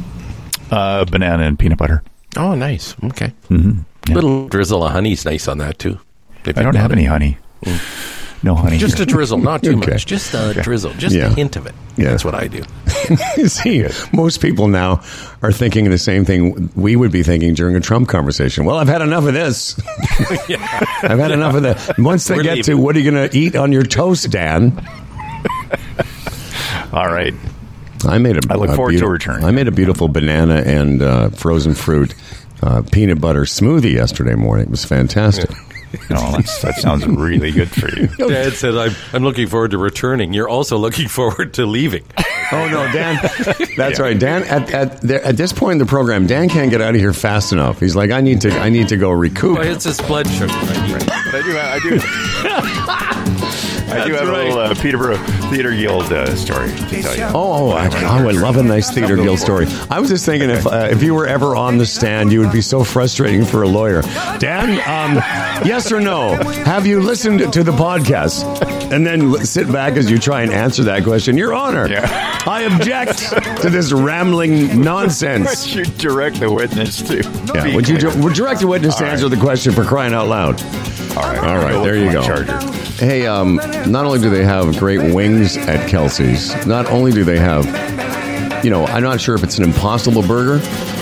Banana and peanut butter. Oh, nice. Okay. Mm-hmm. Yeah. Little drizzle of honey's nice on that too. I don't have any honey. No honey. Just a drizzle, not too much. Just a drizzle, just a hint of it. Yeah. That's what I do. See, most people now are thinking the same thing we would be thinking during a Trump conversation. Well, I've had enough of this. I've had enough of that. Once they get to, what are you going to eat on your toast, Dan? All right. I look forward to a return. I made a beautiful banana and frozen fruit peanut butter smoothie yesterday morning. It was fantastic. No, that sounds really good for you. Dad said, I'm looking forward to returning. You're also looking forward to leaving. Oh, no, Dan. That's right. Dan, at this point in the program, Dan can't get out of here fast enough. He's like, I need to go recoup. Well, it's his blood sugar. But I do have a little Peterborough Theatre Guild story to tell you. I love a nice Theatre Guild story. I was just thinking if you were ever on the stand, you would be so frustrating for a lawyer. Dan, yes or no? Have you listened to the podcast? And then sit back as you try and answer that question. Your Honor, I object to this rambling nonsense. Would you direct the witness to? Yeah, would you direct the witness to answer the question for crying out loud? All right, there you go. Charger. Hey, not only do they have great wings at Kelsey's, not only do they have, I'm not sure if it's an Impossible Burger,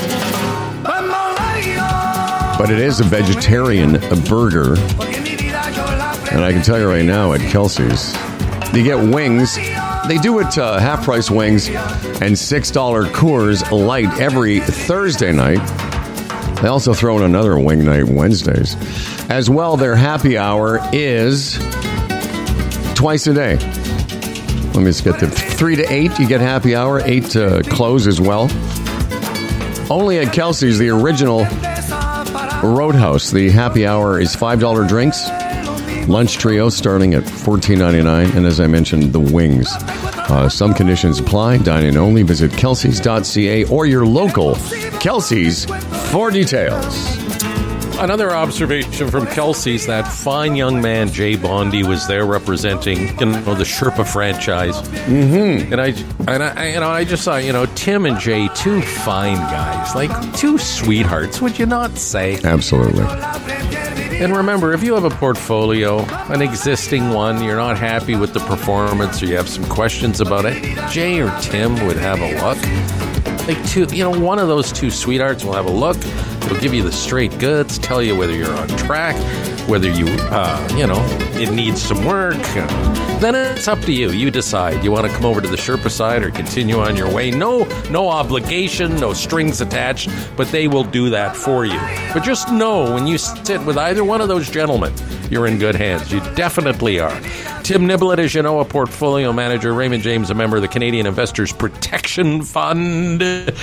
but it is a vegetarian burger. And I can tell you right now at Kelsey's, you get wings. They do it half-price wings and $6 Coors Light every Thursday night. They also throw in another wing night Wednesdays. As well, their happy hour is twice a day. Let me just get the 3 to 8, you get happy hour, 8 to close as well. Only at Kelsey's, the original Roadhouse. The happy hour is $5 drinks. Lunch trio starting at $14.99. And as I mentioned, the wings. Some conditions apply. Dine-in only. Visit kelseys.ca or your local Kelsey's for details. Another observation from Kelsey's, that fine young man, Jay Bondi, was there representing, the Sherpa franchise. Mm-hmm. And I just saw, Tim and Jay, two fine guys, like two sweethearts, would you not say? Absolutely. And remember, if you have a portfolio, an existing one, you're not happy with the performance or you have some questions about it, Jay or Tim would have a look. One of those two sweethearts will have a look. It'll give you the straight goods, tell you whether you're on track, whether you, it needs some work. Then it's up to you. You decide. You want to come over to the Sherpa side or continue on your way. No obligation, no strings attached, but they will do that for you. But just know when you sit with either one of those gentlemen, you're in good hands. You definitely are. Tim Niblett, as you know, a portfolio manager. Raymond James, a member of the Canadian Investors Protection Fund.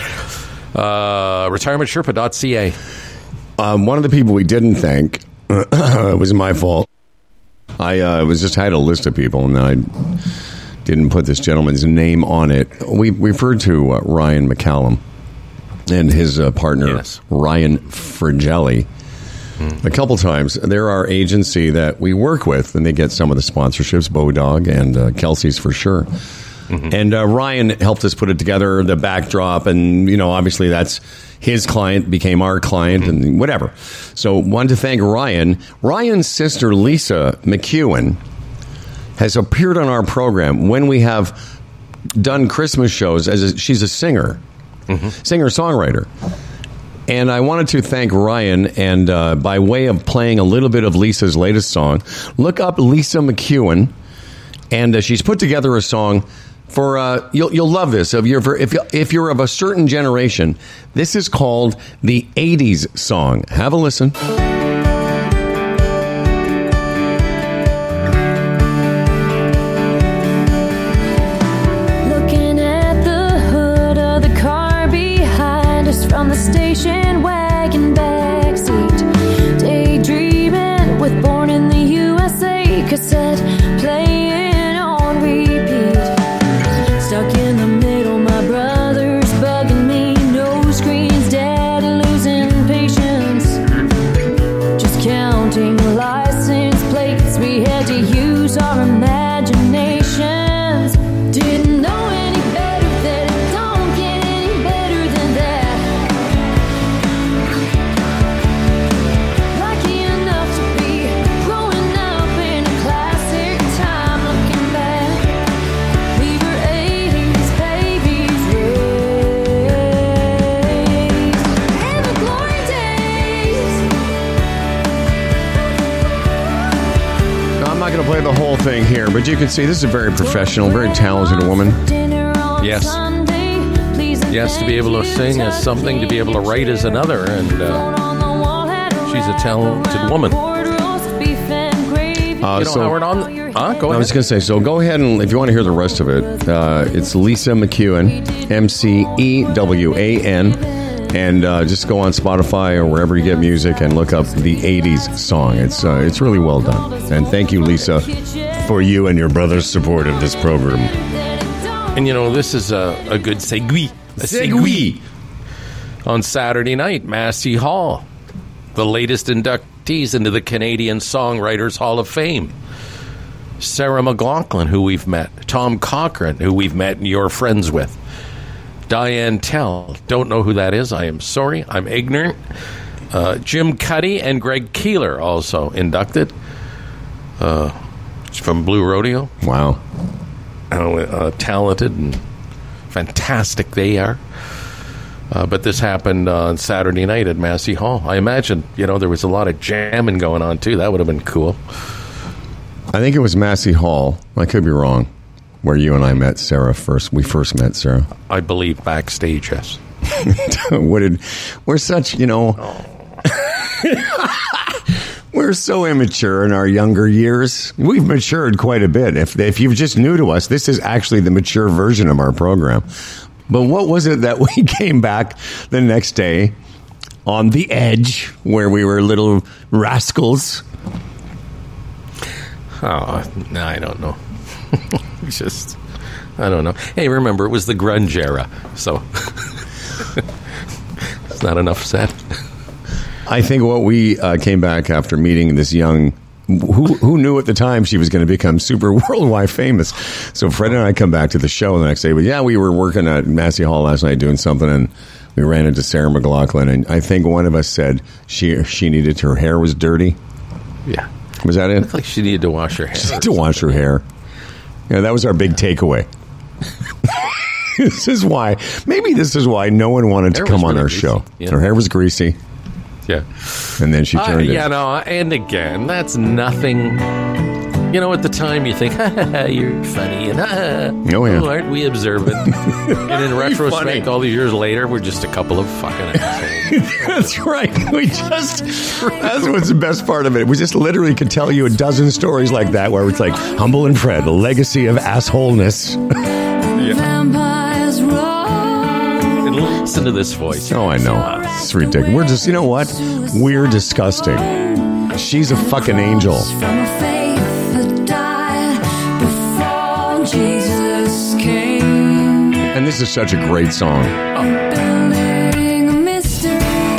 RetirementSherpa.ca. One of the people we didn't thank, it was my fault. I had a list of people, and I didn't put this gentleman's name on it. We referred to Ryan McCallum and his partner, Ryan Frigelli, a couple times. They're our agency that we work with, and they get some of the sponsorships, Bodog and Kelsey's for sure. Mm-hmm. And Ryan helped us put it together, the backdrop, and, obviously that's his client became our client and whatever. So wanted to thank Ryan. Ryan's sister, Lisa McEwen, has appeared on our program when we have done Christmas shows. She's a singer, singer-songwriter. And I wanted to thank Ryan, and by way of playing a little bit of Lisa's latest song, look up Lisa McEwen, and she's put together a song for you'll love this. If you're of a certain generation, this is called the 80s song. Have a listen. Looking at the hood of the car behind us from the station wagon backseat, daydreaming with Born in the USA cassette playing on repeat. Stuck in the middle, my brother's bugging me. No screens, dad losing patience. the whole thing here, but you can see this is a very professional, very talented woman. Yes. Yes, to be able to sing is something, to be able to write is another, and she's a talented woman. Howard, go ahead. I was going to say, so go ahead and, if you want to hear the rest of it, it's Lisa McEwan, MCEWAN, and just go on Spotify or wherever you get music and look up the 80s song. It's really well done. And thank you, Lisa, for you and your brother's support of this program. And, this is a good segue. On Saturday night, Massey Hall, the latest inductees into the Canadian Songwriters Hall of Fame. Sarah McLachlan, who we've met. Tom Cochrane, who we've met and you're friends with. Diane Tell, don't know who that is. I am sorry. I'm ignorant. Jim Cuddy and Greg Keeler also inducted. From Blue Rodeo. Wow. Talented and fantastic they are. But this happened on Saturday night at Massey Hall. I imagine, there was a lot of jamming going on, too. That would have been cool. I think it was Massey Hall. I could be wrong. Where you and I met Sarah first. We first met Sarah. I believe backstage, yes. We're such, we're so immature in our younger years. We've matured quite a bit. If you're just new to us, this is actually the mature version of our program. But what was it that we came back the next day on the edge where we were little rascals? Oh, no, I don't know. I don't know. Hey, remember, it was the grunge era, so it's not enough said. I think what we came back after meeting this young, who knew at the time she was going to become super worldwide famous. So Fred and I come back to the show the next day. But yeah, we were working at Massey Hall last night doing something, and we ran into Sarah McLachlan, and I think one of us said she needed, her hair was dirty. Yeah. Was that it? It looked like she needed to wash her hair. She needed to wash her hair. Yeah, that was our big takeaway. This is why no one wanted to come on our show. Yeah. Her hair was greasy. Yeah. And then she turned it. And again, that's nothing. At the time you think, you're funny, and aren't we observant? And in retrospect, all these years later, we're just a couple of fucking assholes. That's right. That's what's the best part of it. We just literally could tell you a dozen stories like that, where it's like Humble and Fred, a legacy of assholeness. And listen to this voice. Oh, I know. It's ridiculous. We're just, you know what? We're disgusting. She's a fucking angel. Jesus came. And this is such a great song. Building a mystery.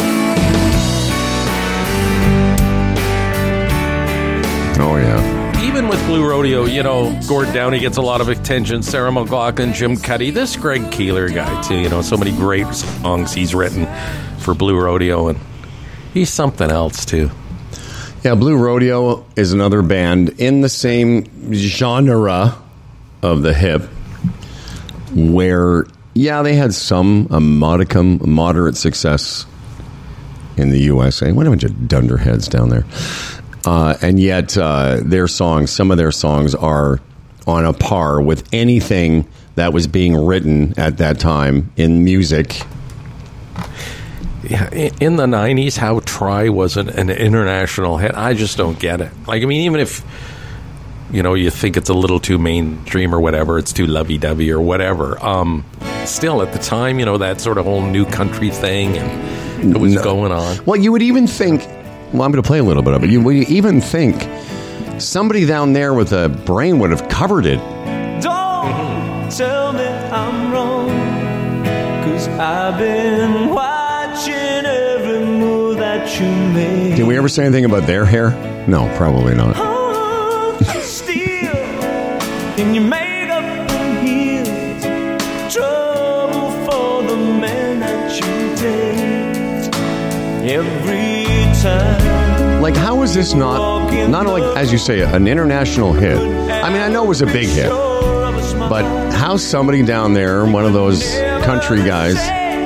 Oh, yeah. Even with Blue Rodeo, Gord Downey gets a lot of attention. Sarah McLachlan, Jim Cuddy, this Greg Keeler guy, too. So many great songs he's written for Blue Rodeo, and he's something else, too. Yeah, Blue Rodeo is another band in the same genre of the hip, where, they had some moderate success in the USA. What a bunch of dunderheads down there. And yet some of their songs are on a par with anything that was being written at that time in music. Yeah, in the 90s, how Try was an international hit, I just don't get it. Even if you think it's a little too mainstream or whatever, it's too lovey-dovey or whatever. Still, at the time, that sort of whole new country thing and it was going on. Well, you would even think, I'm going to play a little bit of it. You would even think somebody down there with a brain would have covered it. Don't tell me I'm wrong, 'cause I've been watching every move that you make. Did we ever say anything about their hair? No, probably not. In your makeup and heels, trouble for the man that you date. Every time. Like, how is this not like, as you say, an international hit? I know it was a big hit, but how somebody down there, one of those country guys,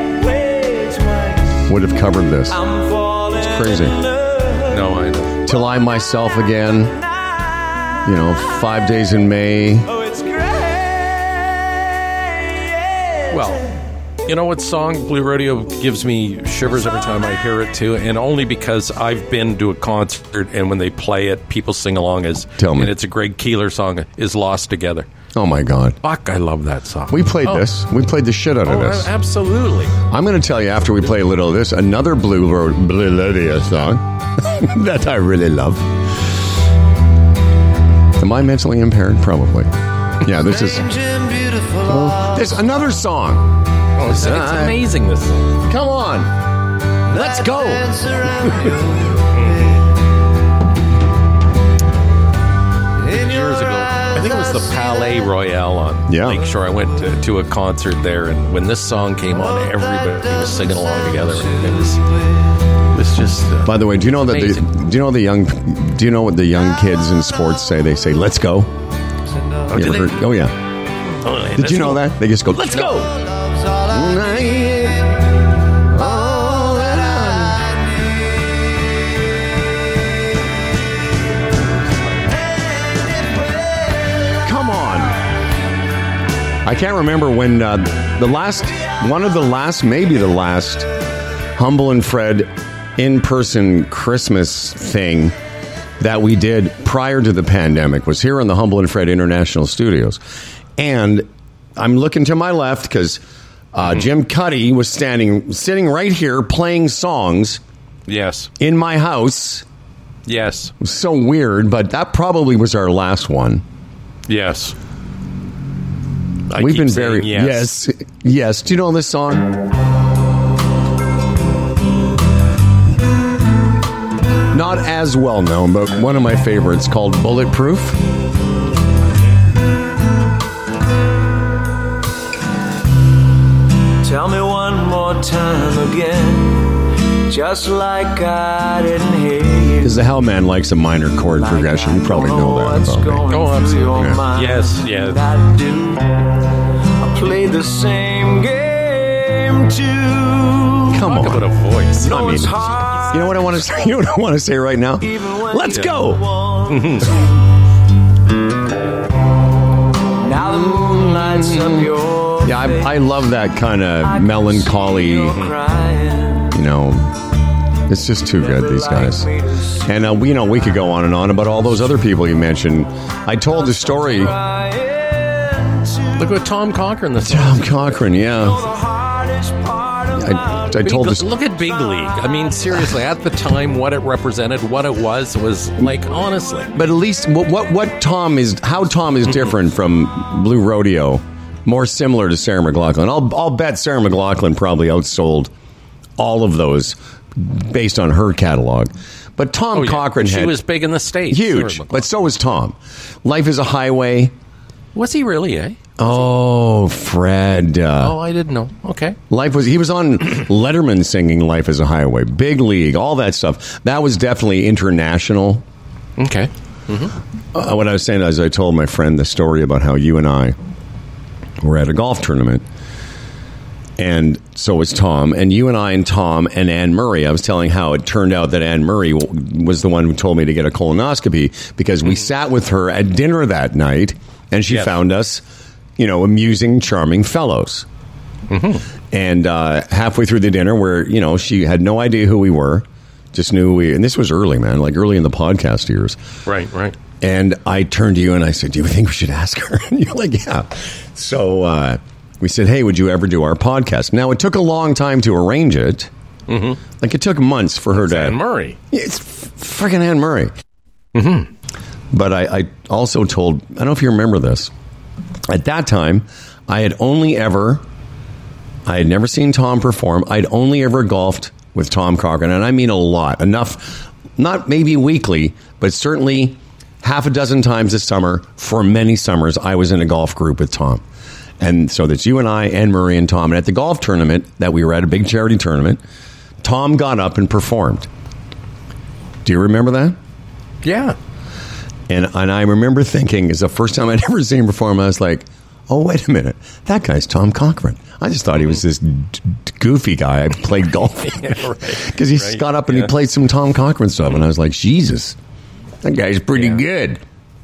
would have covered this? It's crazy. No, I know. Till I Myself Again. 5 days in May. Oh, it's great. Well, you know what song Blue Rodeo gives me shivers every time I hear it too, and only because I've been to a concert and when they play it, people sing along Tell me. and it's a Greg Keeler song, is Lost Together. Oh my God. Fuck, I love that song. We played this. We played the shit out of this. Absolutely. I'm going to tell you after we play a little of this, another Blue Rodeo song that I really love. Am I mentally impaired? Probably. Yeah, this is... There's another song. Oh, it's amazing, this song. Come on. Let's go. Years ago, I think it was the Palais Royale on Lakeshore. I went to a concert there, and when this song came on, everybody was singing along together. And it was just. By the way, do you know that do you know what the young kids in sports say? They say, "Let's go." Oh, You ever heard? Oh yeah. Did you know that? They just go, "Let's go." Come on. I can't remember when maybe the last Humble and Fred in-person Christmas thing that we did prior to the pandemic was here in the Humble and Fred International Studios. And I'm looking to my left because Jim Cuddy was sitting right here playing songs. Yes. In my house. Yes. It was so weird, but that probably was our last one. Yes. We've been very... Yes. Yes. Do you know this song? Not as well known, but one of my favorites called Bulletproof. Tell me one more time again, just like I didn't hear you. Because the Hellman likes a minor chord progression. You probably know that about me. Oh, absolutely. Yeah. Yes, yeah. I do. I played the same game too. Come Talk on. about a voice. No, it's hard. You know what I want to say? You know what I want to say right now? Let's go. Now the moon lights up your Yeah, I love that kind of melancholy, it's just too good, these guys. And, we could go on and on about all those other people you mentioned. I told the story. Look at Tom Cochrane. Tom Cochrane, yeah. I told this. Look at Big League. I mean, seriously, at the time, what it represented, what it was like, honestly. But at least how Tom is different from Blue Rodeo, more similar to Sarah McLachlan. I'll bet Sarah McLachlan probably outsold all of those based on her catalog. But Tom Cochrane she was big in the States. Huge, but so was Tom. Life is a Highway. Was he really, eh? Oh, Fred. I didn't know. Okay. He was on Letterman singing Life is a Highway, Big League, all that stuff. That was definitely international. Okay. Mm-hmm. What I was saying is I told my friend the story about how you and I were at a golf tournament. And so was Tom. And you and I and Tom and Anne Murray, I was telling how it turned out that Anne Murray was the one who told me to get a colonoscopy because we sat with her at dinner that night and she found us, amusing, charming fellows. Mm-hmm. And halfway through the dinner where, she had no idea who we were, just knew and this was early, man, like early in the podcast years. Right. And I turned to you and I said, do you think we should ask her? And you're like, yeah. So we said, hey, would you ever do our podcast? Now, it took a long time to arrange it. Mm-hmm. Like, it took months for her to... Anne Murray. It's freaking Anne Murray. Mm-hmm. But I also told... I don't know if you remember this. At that time, I had never seen Tom perform. I'd only ever golfed with Tom Cochrane, and I mean a lot. Enough, not maybe weekly, but certainly half a dozen times this summer. For many summers, I was in a golf group with Tom. And so that's you and I, Anne Murray and Tom. And at the golf tournament that we were at, a big charity tournament, Tom got up and performed. Do you remember that? Yeah. And I remember thinking, it's the first time I'd ever seen him perform, I was like, oh, wait a minute. That guy's Tom Cochrane. I just thought he was this goofy guy I played golf with. Because he got up and he played some Tom Cochrane stuff. And I was like, Jesus, that guy's pretty good.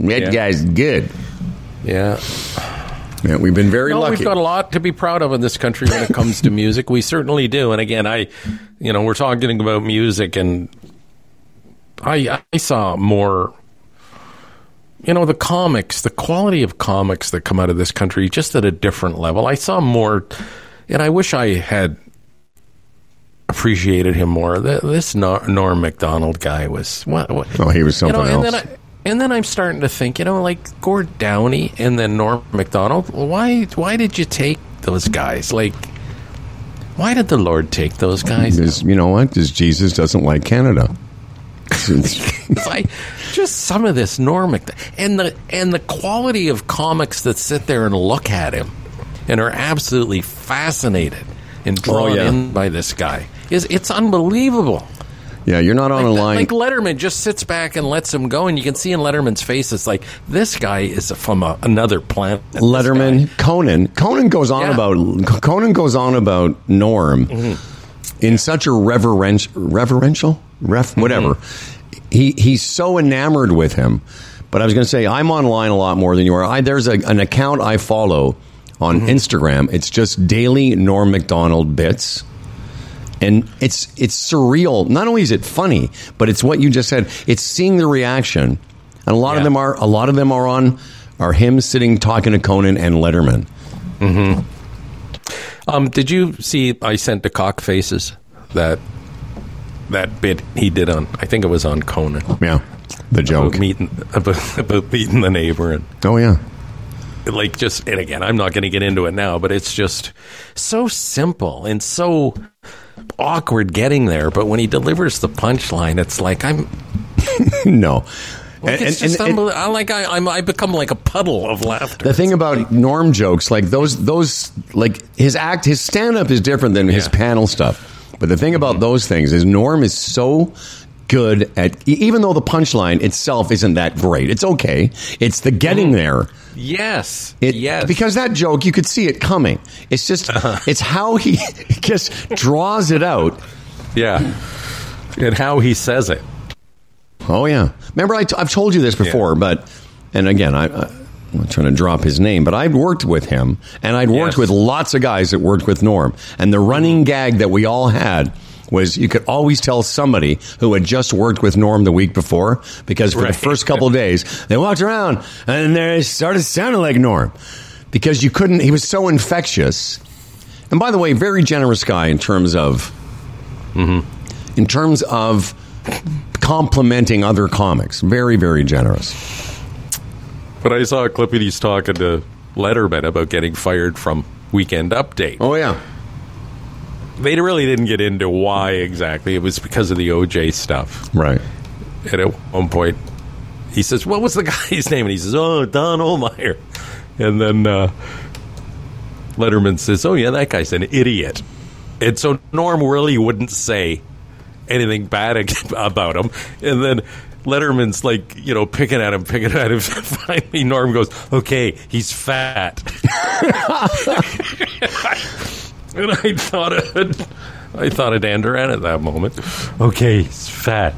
That guy's good. Yeah. Yeah, we've been very lucky. We've got a lot to be proud of in this country when it comes to music. We certainly do. And again, we're talking about music, and I saw more, the comics, the quality of comics that come out of this country, just at a different level. I saw more, and I wish I had appreciated him more. This Norm Macdonald guy was what? Oh, he was something else. And then I'm starting to think, like Gord Downey and then Norm Macdonald. Why did you take those guys? Like, why did the Lord take those guys? Because you know what? Because Jesus doesn't like Canada. Like, just some of this Norm Macdonald and the quality of comics that sit there and look at him and are absolutely fascinated and drawn in by this guy. It's unbelievable. Yeah, you're not on a line. Like Letterman just sits back and lets him go, and you can see in Letterman's face, it's like, this guy is from another planet. Letterman, Conan goes on about Norm in such a reverential, whatever. He's so enamored with him. But I was going to say, I'm online a lot more than you are. There's an account I follow on Instagram. It's just daily Norm Macdonald bits. And it's surreal. Not only is it funny, but it's what you just said. It's seeing the reaction, and a lot of them are him sitting talking to Conan and Letterman. Did you see? I sent to Cockfaces that bit he did on. I think it was on Conan. Yeah, the joke about beating the neighbor. And, oh yeah. Like, just, and again, I'm not going to get into it now, but it's just so simple and so awkward getting there. But when he delivers the punchline, it's like no. Like, it's just unbelievable. I become like a puddle of laughter. The thing about Norm jokes, like those, like his stand-up is different than his panel stuff. But the thing about those things is Norm is so good at, even though the punchline itself isn't that great, it's okay. It's the getting there. Yes. Because that joke, you could see it coming. It's just, it's how he just draws it out. Yeah. And how he says it. Oh, yeah. Remember, I've told you this before, and again, I'm not trying to drop his name, but I've worked with him, and I'd worked with lots of guys that worked with Norm. And the running gag that we all had was you could always tell somebody who had just worked with Norm the week before, because for the first couple of days, they walked around and they started sounding like Norm. Because he was so infectious. And by the way, very generous guy in terms of complimenting other comics. Very, very generous. But I saw a clip and he's talking to Letterman about getting fired from Weekend Update. Oh, yeah. They really didn't get into why exactly. It was because of the OJ stuff. Right. And at one point, he says, what was the guy's name? And he says, Don Ohlmeyer. And then Letterman says, oh, yeah, that guy's an idiot. And so Norm really wouldn't say anything bad about him. And then Letterman's like, picking at him. Finally, Norm goes, okay, he's fat. And I thought of Dan Duran at that moment. Okay, he's fat.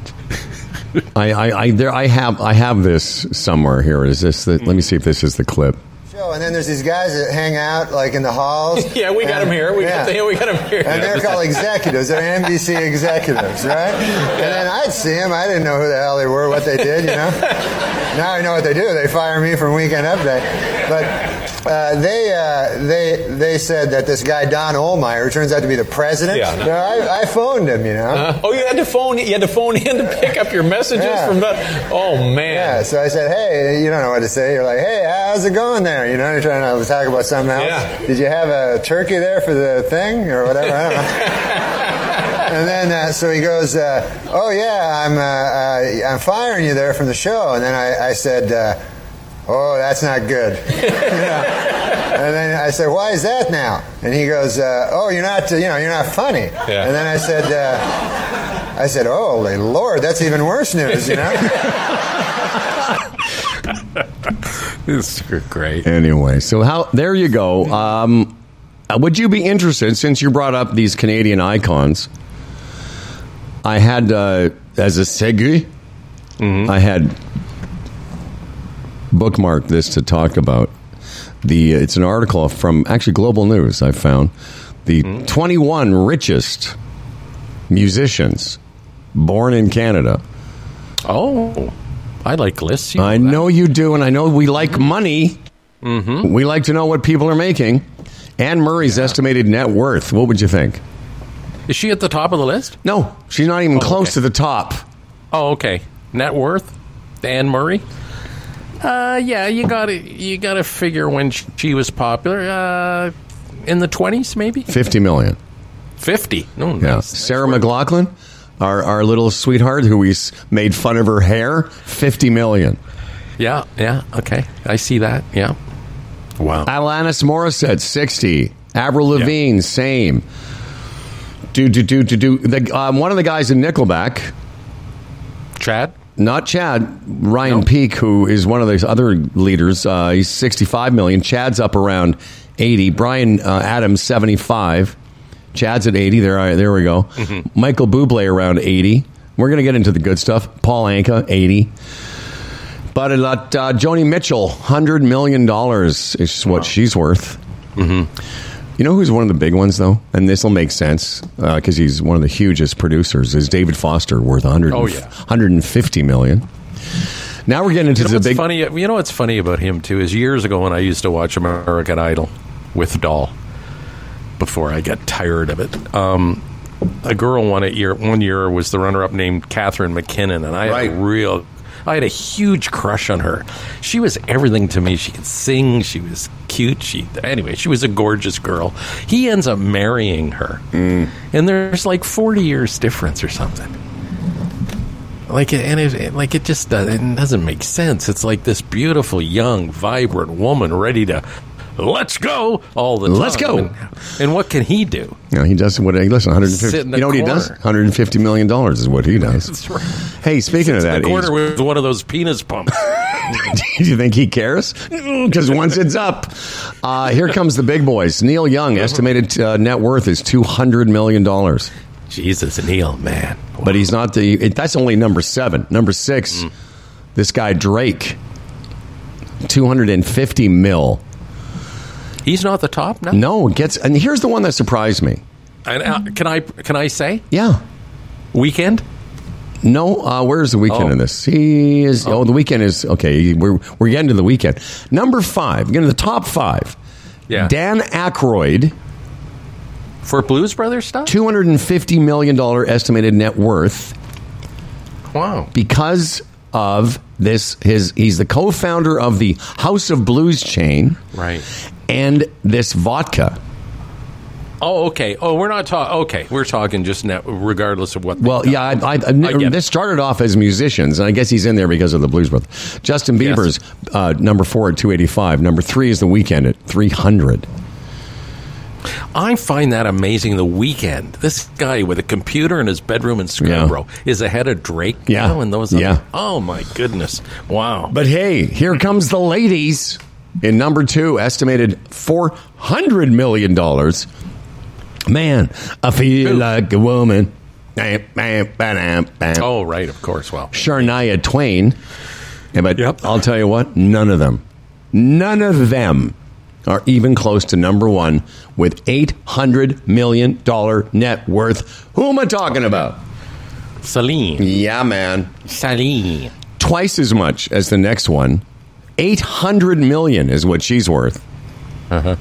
I have this somewhere here. Is this let me see if this is the clip. And then there's these guys that hang out like in the halls. Yeah, we got them here. We got them here. And they're called executives. They're NBC executives, right? And then I'd see them. I didn't know who the hell they were, what they did, Now I know what they do. They fire me from Weekend Update. But they said that this guy Don Ohlmeyer turns out to be the president. Yeah, I phoned him, Oh, you had to phone in to pick up your messages from that. Oh man. Yeah. So I said, hey, you don't know what to say. You're like, hey, how's it going there? You're trying to talk about something else. Yeah. Did you have a turkey there for the thing or whatever? I don't know. And then so he goes, oh yeah, I'm firing you there from the show. And then I said, oh, that's not good. And then I said, why is that now? And he goes, oh, you're not funny. Yeah. And then I said, oh, Lord, that's even worse news, It's great. Anyway, so there you go. Would you be interested, since you brought up these Canadian icons? I had, as a segue, I had bookmarked this to talk about. It's an article from actually Global News. I found the 21 richest musicians born in Canada. Oh, I like lists. I know you do, and I know we like money. Mm-hmm. We like to know what people are making. Anne Murray's estimated net worth. What would you think? Is she at the top of the list? No, she's not even close to the top. Oh, okay. Net worth, Anne Murray. Yeah, you gotta figure when she was popular. In the 20s, maybe. 50 million. 50. No, yeah. Sarah McLachlan, our little sweetheart, who we made fun of her hair. 50 million. Yeah. Okay, I see that. Yeah. Wow. Alanis Morissette, 60. Avril Lavigne, same. One of the guys in Nickelback. Chad? Not Chad. Ryan Peake, who is one of the other leaders. He's 65 million. Chad's up around 80. Bryan Adams, 75. Chad's at 80. There we go. Mm-hmm. Michael Bublé around 80. We're going to get into the good stuff. Paul Anka, 80. But Joni Mitchell, $100 million is what she's worth. Mm-hmm. You know who's one of the big ones, though? And this will make sense because he's one of the hugest producers, is David Foster, worth $150 million. Now we're getting into the big... Funny, you know what's funny about him, too, is years ago when I used to watch American Idol with Doll, before I got tired of it, a girl one year was the runner-up named Catherine McKinnon, and I had a huge crush on her. She was everything to me. She could sing. She was cute. She was a gorgeous girl. He ends up marrying her. And there's like 40 years difference or something. It just doesn't make sense. It's like this beautiful, young, vibrant woman ready to let's go all the time. Let's go. And what can he do? No, he does what he does. 150. You know what he does? $150 million is what he does. That's right. Hey, speaking of that, the corner with one of those penis pumps. Do you think he cares? Because once it's up, here comes the big boys. Neil Young, estimated net worth is $200 million. Jesus, Neil, man. Wow. But he's not that's only number 7. Number 6, this guy Drake, $250 million. He's not the top now? No, and here's the one that surprised me. And, can I say? Yeah. Weekend? No, where's the Weekend in this? He is. The Weekend is okay. We're getting to the Weekend. Number 5, getting to the top 5. Yeah. Dan Aykroyd for Blues Brothers stuff. $250 million estimated net worth. Wow. Because of this, he's the co-founder of the House of Blues chain, right? And this vodka. Oh, okay. Oh, we're not talking. Okay, we're talking just now, regardless of what. Well, yeah, this started off as musicians, and I guess he's in there because of the Blues Brothers. Justin Bieber's number 4 at 285. Number 3 is The Weeknd at 300. I find that amazing. The Weeknd, this guy with a computer in his bedroom in Scarborough, is ahead of Drake. Yeah, now and those. Yeah. Oh my goodness! Wow. But hey, here comes the ladies in number 2, estimated $400 million. Man, I feel like a woman. Oh, right, of course. Well, Shania Twain. Yeah, but I'll tell you what, none of them are even close to number 1 with $800 million net worth. Who am I talking about? Celine. Yeah, man. Celine. Twice as much as the next one. $800 million is what she's worth. Uh-huh.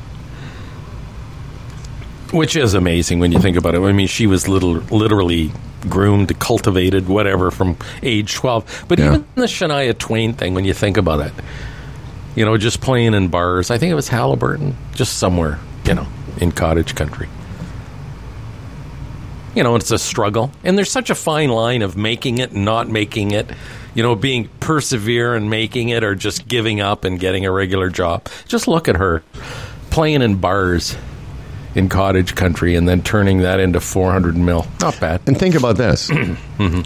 Which is amazing when you think about it. I mean, she was literally groomed, cultivated, whatever, from age 12. But even the Shania Twain thing, when you think about it, just playing in bars. I think it was Halliburton, just somewhere, in cottage country. It's a struggle. And there's such a fine line of making it and not making it, being persevere and making it or just giving up and getting a regular job. Just look at her playing in bars in cottage country and then turning that into $400 million. Not bad. And think about this. Mm-hmm.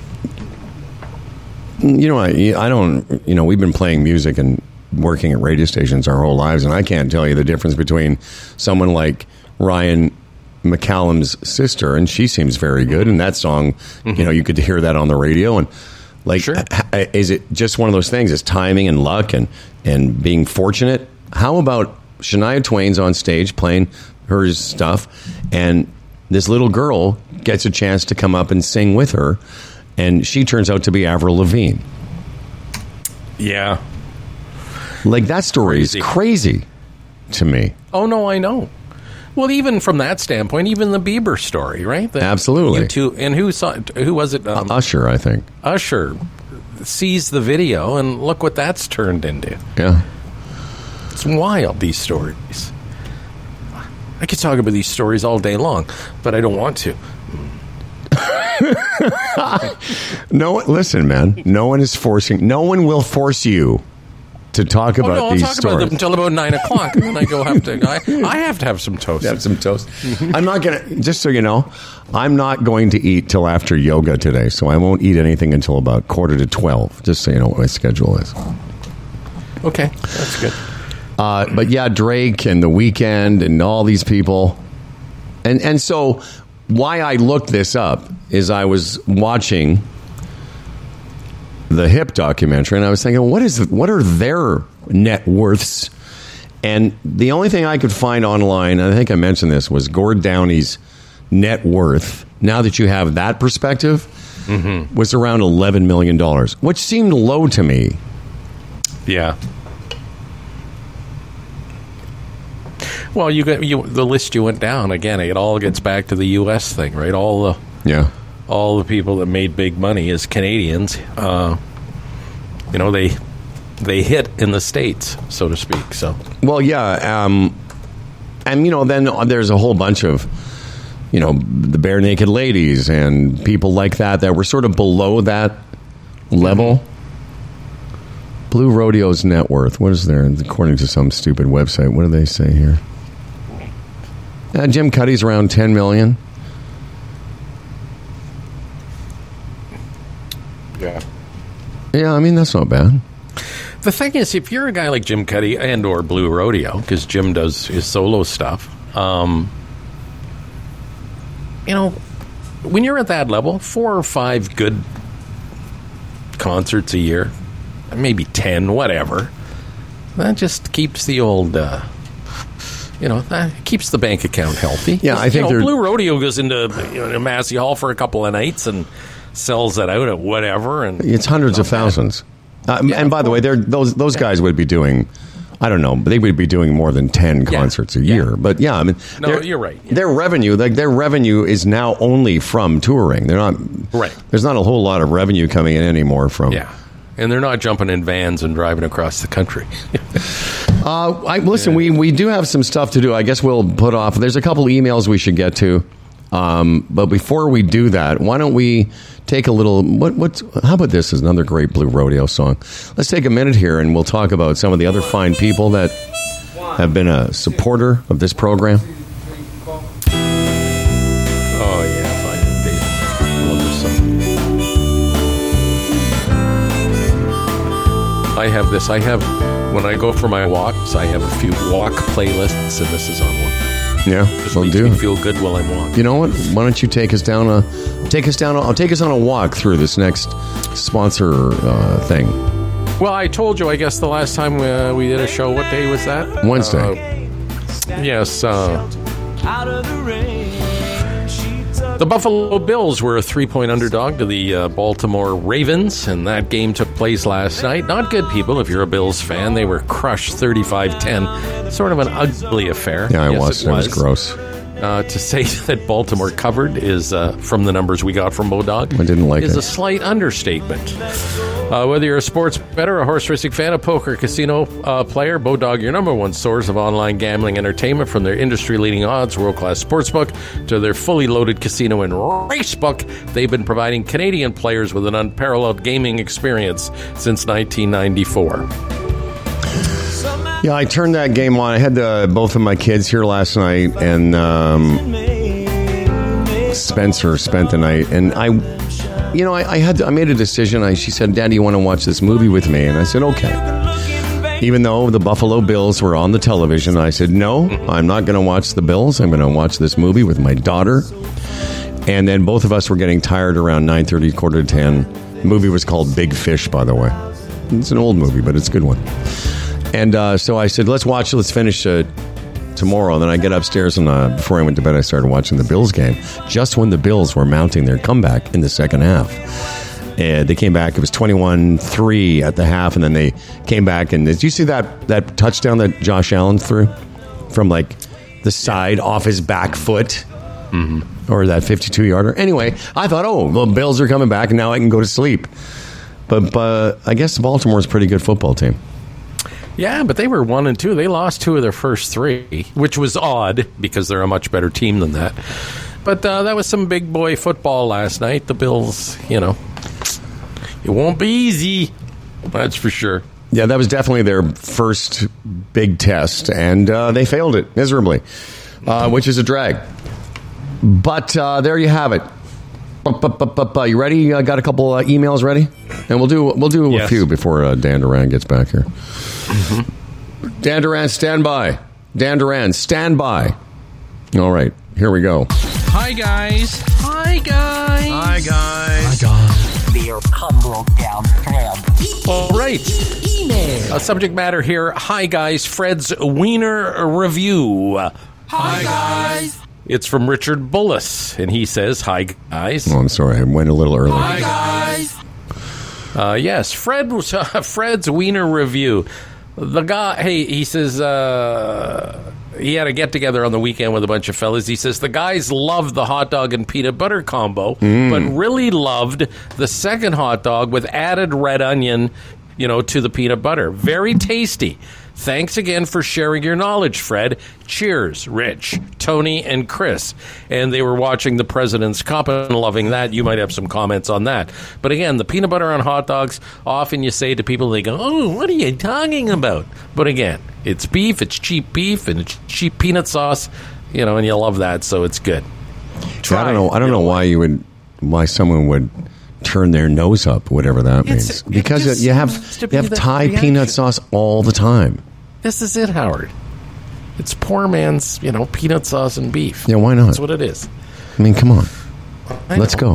I don't, we've been playing music and working at radio stations our whole lives, and I can't tell you the difference between someone like Ryan McCallum's sister, and she seems very good, and that song, you could hear that on the radio, and Like, Sure. is it just one of those things? It's timing and luck and being fortunate? How about Shania Twain's on stage playing her stuff, and this little girl gets a chance to come up and sing with her, and she turns out to be Avril Lavigne. Yeah. Like, that story is crazy to me. Oh, no, I know. Well, even from that standpoint, even the Bieber story, right? Absolutely. And who saw it? Who was it? Usher, I think. Usher sees the video, and look what that's turned into. Yeah. It's wild, these stories. I could talk about these stories all day long, but I don't want to. No, listen, man. No one will force you to talk about I'll these talk stories. about them until about 9 o'clock, and then I have to have some toast. Have some toast. I'm not going to, just so you know, I'm not going to eat till after yoga today, so I won't eat anything until about 11:45, just so you know what my schedule is. Okay, that's good. But yeah, Drake and The Weeknd and all these people. And so why I looked this up is I was watching the Hip documentary, and I was thinking, what are their net worths? And the only thing I could find online, and I think I mentioned this, was Gord Downey's net worth, now that you have that perspective, was around $11 million, which seemed low to me. Yeah. Well, the list you went down, again, it all gets back to the U.S. thing, right? All the people that made big money as Canadians, they hit in the States, so to speak. So, well, yeah, and then there's a whole bunch of the Bare Naked Ladies and people like that were sort of below that level. Blue Rodeo's net worth, what is there? According to some stupid website, what do they say here? Jim Cuddy's around $10 million. Yeah, I mean, that's not bad. The thing is, if you're a guy like Jim Cuddy and or Blue Rodeo, because Jim does his solo stuff, when you're at that level, 4 or 5 good concerts a year, maybe 10, whatever, that just keeps the old, that keeps the bank account healthy. Yeah, I think Blue Rodeo goes into Massey Hall for a couple of nights and sells it out at whatever, and it's hundreds of thousands. And by the way, those guys would be doing, I don't know, but they would be doing more than 10 concerts a year. But yeah, I mean, you're right. Yeah. Their revenue is now only from touring. They're not right. There's not a whole lot of revenue coming in anymore from. Yeah. And they're not jumping in vans and driving across the country. Listen, we do have some stuff to do. I guess we'll put off. There's a couple emails we should get to. But before we do that, why don't we take a little... How about this is another great Blue Rodeo song. Let's take a minute here and we'll talk about some of the other fine people that have been a supporter of this program. Oh, yeah, fine. Dave. I love this song. I have, when I go for my walks, I have a few walk playlists, and this is on one. Yeah, just makes me feel good while I'm walking. You know what? Why don't you take us on a walk through this next sponsor thing. Well, I told you, I guess, the last time we did a show, what day was that? Wednesday. Yes. The Buffalo Bills were a 3-point underdog to the Baltimore Ravens, and that game took place last night. Not good, people, if you're a Bills fan. They were crushed 35-10. Sort of an ugly affair. Yeah, I watched it. It was gross. To say that Baltimore covered is, from the numbers we got from Bodog, I didn't like is it. a slight understatement. Whether you're a sports bettor, a horse racing fan, a poker casino player, Bodog, your number one source of online gambling entertainment, from their industry-leading odds, world-class sportsbook, to their fully loaded casino and racebook. They've been providing Canadian players with an unparalleled gaming experience since 1994. Yeah, I turned that game on. I had both of my kids here last night, and Spencer spent the night, and I made a decision. She said, "Daddy, you want to watch this movie with me?" And I said, "Okay." Even though the Buffalo Bills were on the television, I said, "No, I'm not going to watch the Bills. I'm going to watch this movie with my daughter." And then both of us were getting tired around 9:30, 9:45, The movie was called Big Fish, by the way. It's an old movie, but it's a good one. And so I said, let's finish tomorrow. And then I get upstairs, and before I went to bed, I started watching the Bills game. Just when the Bills were mounting their comeback in the second half. And they came back. It was 21-3 at the half, and then they came back. And did you see that touchdown that Josh Allen threw from like the side off his back foot? Mm-hmm. Or that 52-yarder? Anyway, I thought, the Bills are coming back, and now I can go to sleep. But I guess Baltimore's a pretty good football team. Yeah, but they were 1-2. They lost 2 of their first 3, which was odd because they're a much better team than that. But that was some big boy football last night. The Bills, it won't be easy. That's for sure. Yeah, that was definitely their first big test, and they failed it miserably, which is a drag. But there you have it. You ready? You got a couple emails ready? And we'll do a few before Dan Duran gets back here. Mm-hmm. Dan Duran, stand by. Dan Duran, stand by. All right, here we go. Hi, guys. Hi, guys. Hi, guys. Hi, guys. Dear humble down Fred. All right. Email. Subject matter here. Hi, guys. Fred's Wiener Review. Hi, guys. It's from Richard Bullis, and he says, hi, guys. Oh, I'm sorry. I went a little early. Hi, guys. Yes, Fred's Wiener Review. The guy, he says, he had a get-together on the weekend with a bunch of fellas. He says, the guys loved the hot dog and peanut butter combo, but really loved the second hot dog with added red onion, to the peanut butter. Very tasty. Thanks again for sharing your knowledge, Fred. Cheers, Rich, Tony, and Chris. And they were watching the President's Cup and loving that. You might have some comments on that. But again, the peanut butter on hot dogs, often you say to people, they go, oh, what are you talking about? But again, it's beef, it's cheap beef, and it's cheap peanut sauce, and you love that, so it's good. I don't know why someone would turn their nose up, whatever that means. Because you have Thai peanut sauce all the time. This is it, Howard. It's poor man's, peanut sauce and beef. Yeah, why not? That's what it is. I mean, come on. Let's go.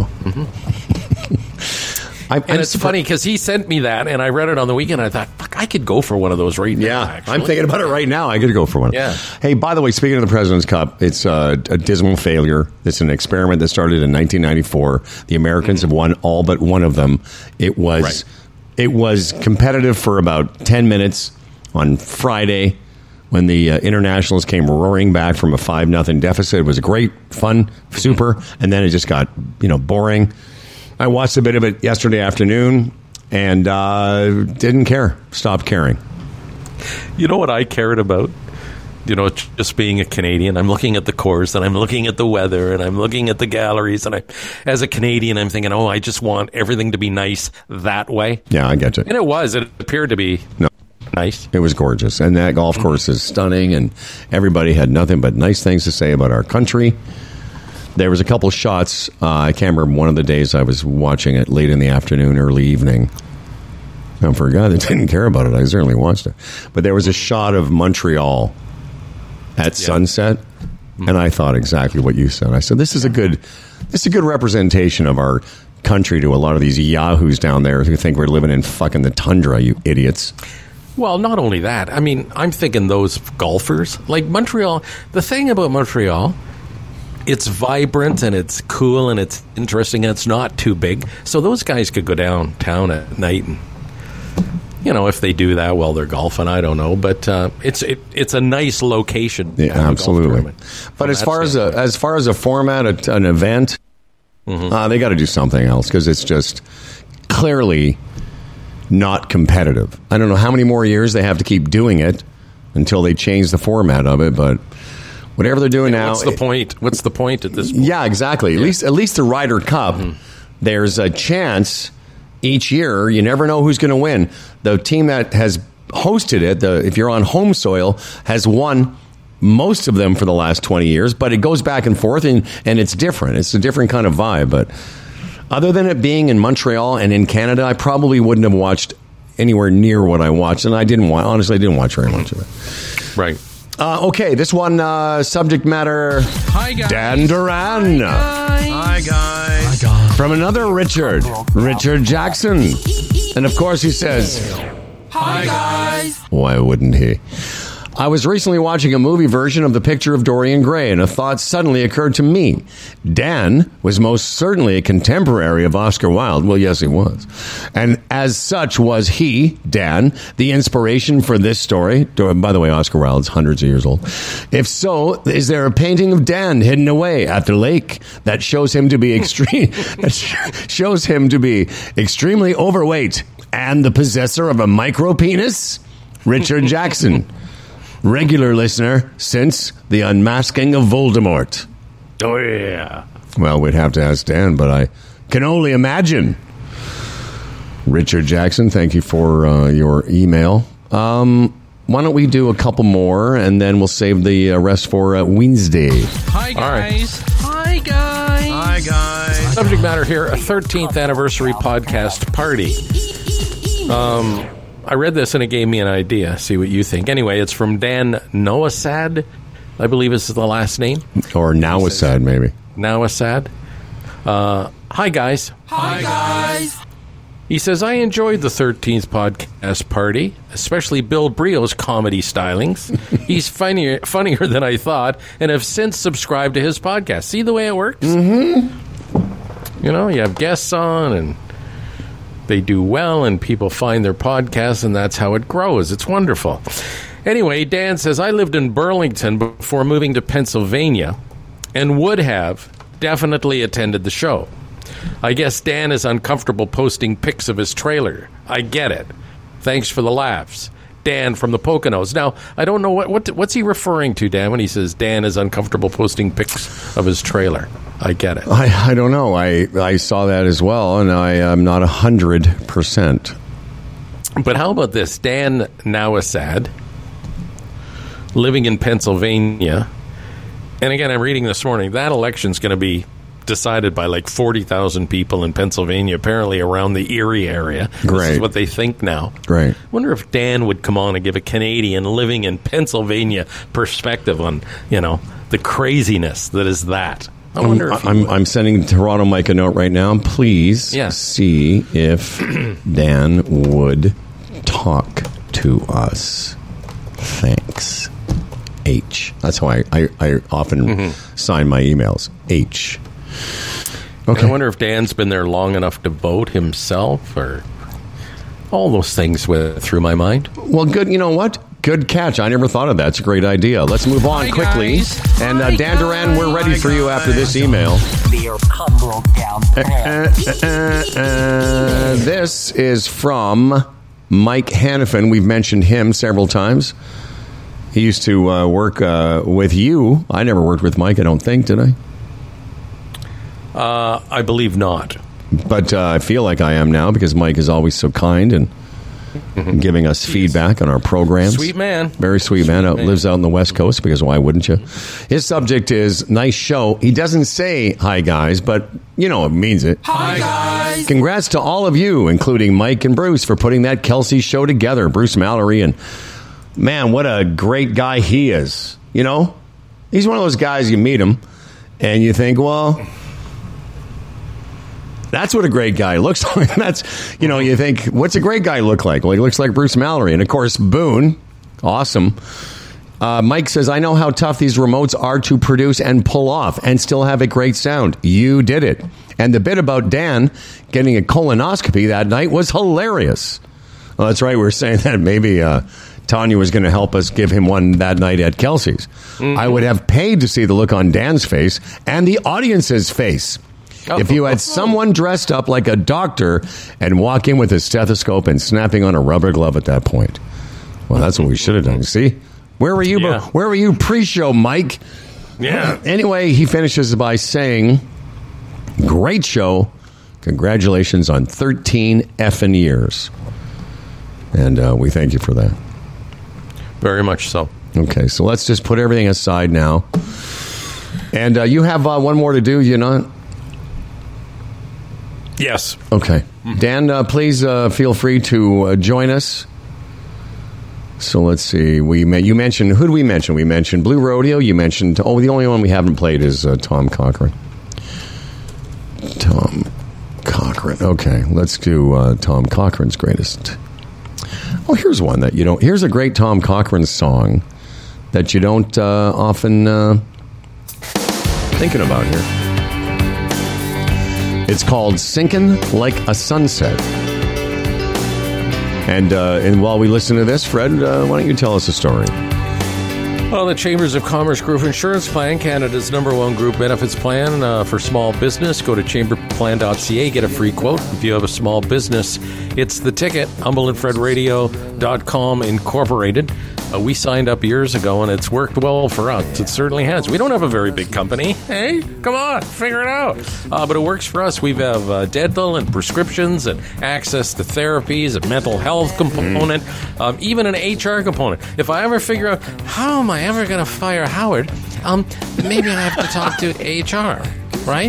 Mm-hmm. It's funny because he sent me that, and I read it on the weekend. I thought, fuck, I could go for one of those right now. Yeah, actually. I'm thinking about it right now. I could go for one. Yeah. Hey, by the way, speaking of the President's Cup, it's a dismal failure. It's an experiment that started in 1994. The Americans have won all but one of them. It was competitive for about 10 minutes on Friday when the Internationals came roaring back from a 5-0 deficit. It was great, fun, super, and then it just got boring. I watched a bit of it yesterday afternoon and didn't care. Stopped caring. You know what I cared about? Just being a Canadian. I'm looking at the course, and I'm looking at the weather, and I'm looking at the galleries, and as a Canadian, I'm thinking, I just want everything to be nice that way. Yeah, I get you. And it appeared to be nice. It was gorgeous, and that golf course is stunning, and everybody had nothing but nice things to say about our country. There was a couple shots. I can't remember one of the days I was watching it late in the afternoon, early evening. And for a guy that didn't care about it, I certainly watched it. But there was a shot of Montreal at sunset, and I thought exactly what you said. I said, this is a good representation of our country to a lot of these yahoos down there who think we're living in fucking the tundra, you idiots. Well, not only that. I mean, I'm thinking those golfers. Like Montreal, the thing about Montreal, it's vibrant and it's cool and it's interesting and it's not too big. So those guys could go downtown at night and, if they do that while they're golfing, I don't know. But it's a nice location. Yeah, absolutely. But as far as a format, an event, they got to do something else because it's just clearly not competitive. I don't know how many more years they have to keep doing it until they change the format of it, but whatever they're doing now. What's the point? What's the point at this point? Yeah, exactly. Yeah. At least the Ryder Cup, there's a chance each year. You never know who's going to win. The team that has hosted it, if you're on home soil, has won most of them for the last 20 years, but it goes back and forth, and it's different. It's a different kind of vibe, but other than it being in Montreal and in Canada, I probably wouldn't have watched anywhere near what I watched, and honestly, I didn't watch very much of it. Right. Okay, this one, subject matter, Hi, guys. Dan Duran. Hi, guys. From another Richard Jackson. And of course he says, Hi, guys. why wouldn't he? I was recently watching a movie version of The Picture of Dorian Gray, and a thought suddenly occurred to me. Dan was most certainly a contemporary of Oscar Wilde. Well, yes, he was. And as such was he, Dan, the inspiration for this story. By the way, Oscar Wilde's hundreds of years old. If so, is there a painting of Dan hidden away at the lake that shows him to be extremely overweight and the possessor of a micro penis? Richard Jackson. Regular listener since the unmasking of Voldemort. Oh, yeah. Well, we'd have to ask Dan, but I can only imagine. Richard Jackson, thank you for your email. Why don't we do a couple more, and then we'll save the rest for Wednesday. Hi, guys. Hi, guys. Hi, guys. Subject matter here, a 13th anniversary podcast party. I read this and it gave me an idea. See what you think. Anyway, it's from Dan Noasad, I believe is the last name. Or Nawasad, maybe. Nawasad. Hi, guys. Hi, guys. He says, I enjoyed the 13th podcast party, especially Bill Brio's comedy stylings. He's funnier than I thought, and have since subscribed to his podcast. See the way it works? Mm-hmm. You know, you have guests on, and they do well, and people find their podcasts, and that's how it grows. It's wonderful. Anyway, Dan says, I lived in Burlington before moving to Pennsylvania and would have definitely attended the show. I guess Dan is uncomfortable posting pics of his trailer. I get it. Thanks for the laughs. Dan from the Poconos. Now, I don't know what's he referring to, Dan, when he says Dan is uncomfortable posting pics of his trailer. I get it. I don't know. I saw that as well, and I am not 100%. But how about this? Dan Nawasad, living in Pennsylvania. And again, I'm reading this morning, that election's going to be decided by like 40,000 people in Pennsylvania, apparently around the Erie area. Great. This is what they think now. Right. Wonder if Dan would come on and give a Canadian living in Pennsylvania perspective on, the craziness that is that. I wonder if I'm sending Toronto Mike a note right now. Please see if Dan would talk to us. Thanks. H. That's how I often sign my emails. H. Okay. I wonder if Dan's been there long enough to vote himself, or all those things went through my mind. Well, good. You know what? Good catch. I never thought of that. It's a great idea. Let's move on quickly. And Dan Duran, we're ready for you after this email. This is from Mike Hannafin. We've mentioned him several times. He used to work with you. I never worked with Mike, I don't think, did I? I believe not. But I feel like I am now because Mike is always so kind and giving us feedback on our programs. Sweet man. Very sweet man. Lives out on the West Coast, because why wouldn't you? His subject is nice show. He doesn't say hi, guys, but it means it. Hi, guys. Congrats to all of you, including Mike and Bruce, for putting that Kelsey show together. Bruce Mallory, and man, what a great guy he is. He's one of those guys, you meet him and you think, well, that's what a great guy looks like. You think, what's a great guy look like? Well, he looks like Bruce Mallory. And, of course, Boone, awesome. Mike says, I know how tough these remotes are to produce and pull off and still have a great sound. You did it. And the bit about Dan getting a colonoscopy that night was hilarious. Well, that's right. We were saying that maybe Tanya was going to help us give him one that night at Kelsey's. Mm-hmm. I would have paid to see the look on Dan's face and the audience's face. If you had someone dressed up like a doctor and walk in with a stethoscope and snapping on a rubber glove at that point. Well, that's what we should have done. See? Where were you? Yeah. Where were you pre-show, Mike? Yeah. Anyway, he finishes by saying, great show. Congratulations on 13 effing years. And we thank you for that. Very much so. Okay, so let's just put everything aside now. And you have one more to do, you not? Yes. Okay. Dan, please feel free to join us So let's see. You mentioned, who did we mention? We mentioned Blue Rodeo. You mentioned, the only one we haven't played is Tom Cochrane. Tom Cochrane. Okay, let's do Tom Cochrane's greatest. Oh, here's one that you don't. Here's a great Tom Cochrane song that you don't often thinking about here. It's called "Sinking Like a Sunset." And while we listen to this, Fred, why don't you tell us a story? Well, the Chambers of Commerce Group Insurance Plan, Canada's #1 group benefits plan for small business. Go to chamberplan.ca, get a free quote. If you have a small business, it's the ticket. HumbleandFredRadio.com Incorporated. We signed up years ago, and it's worked well for us. It certainly has. We don't have a very big company. Hey, come on, figure it out. But it works for us. We have dental and prescriptions and access to therapies, a mental health component, even an HR component. If I ever figure out, how am I ever going to fire Howard, maybe I have to talk to HR, right?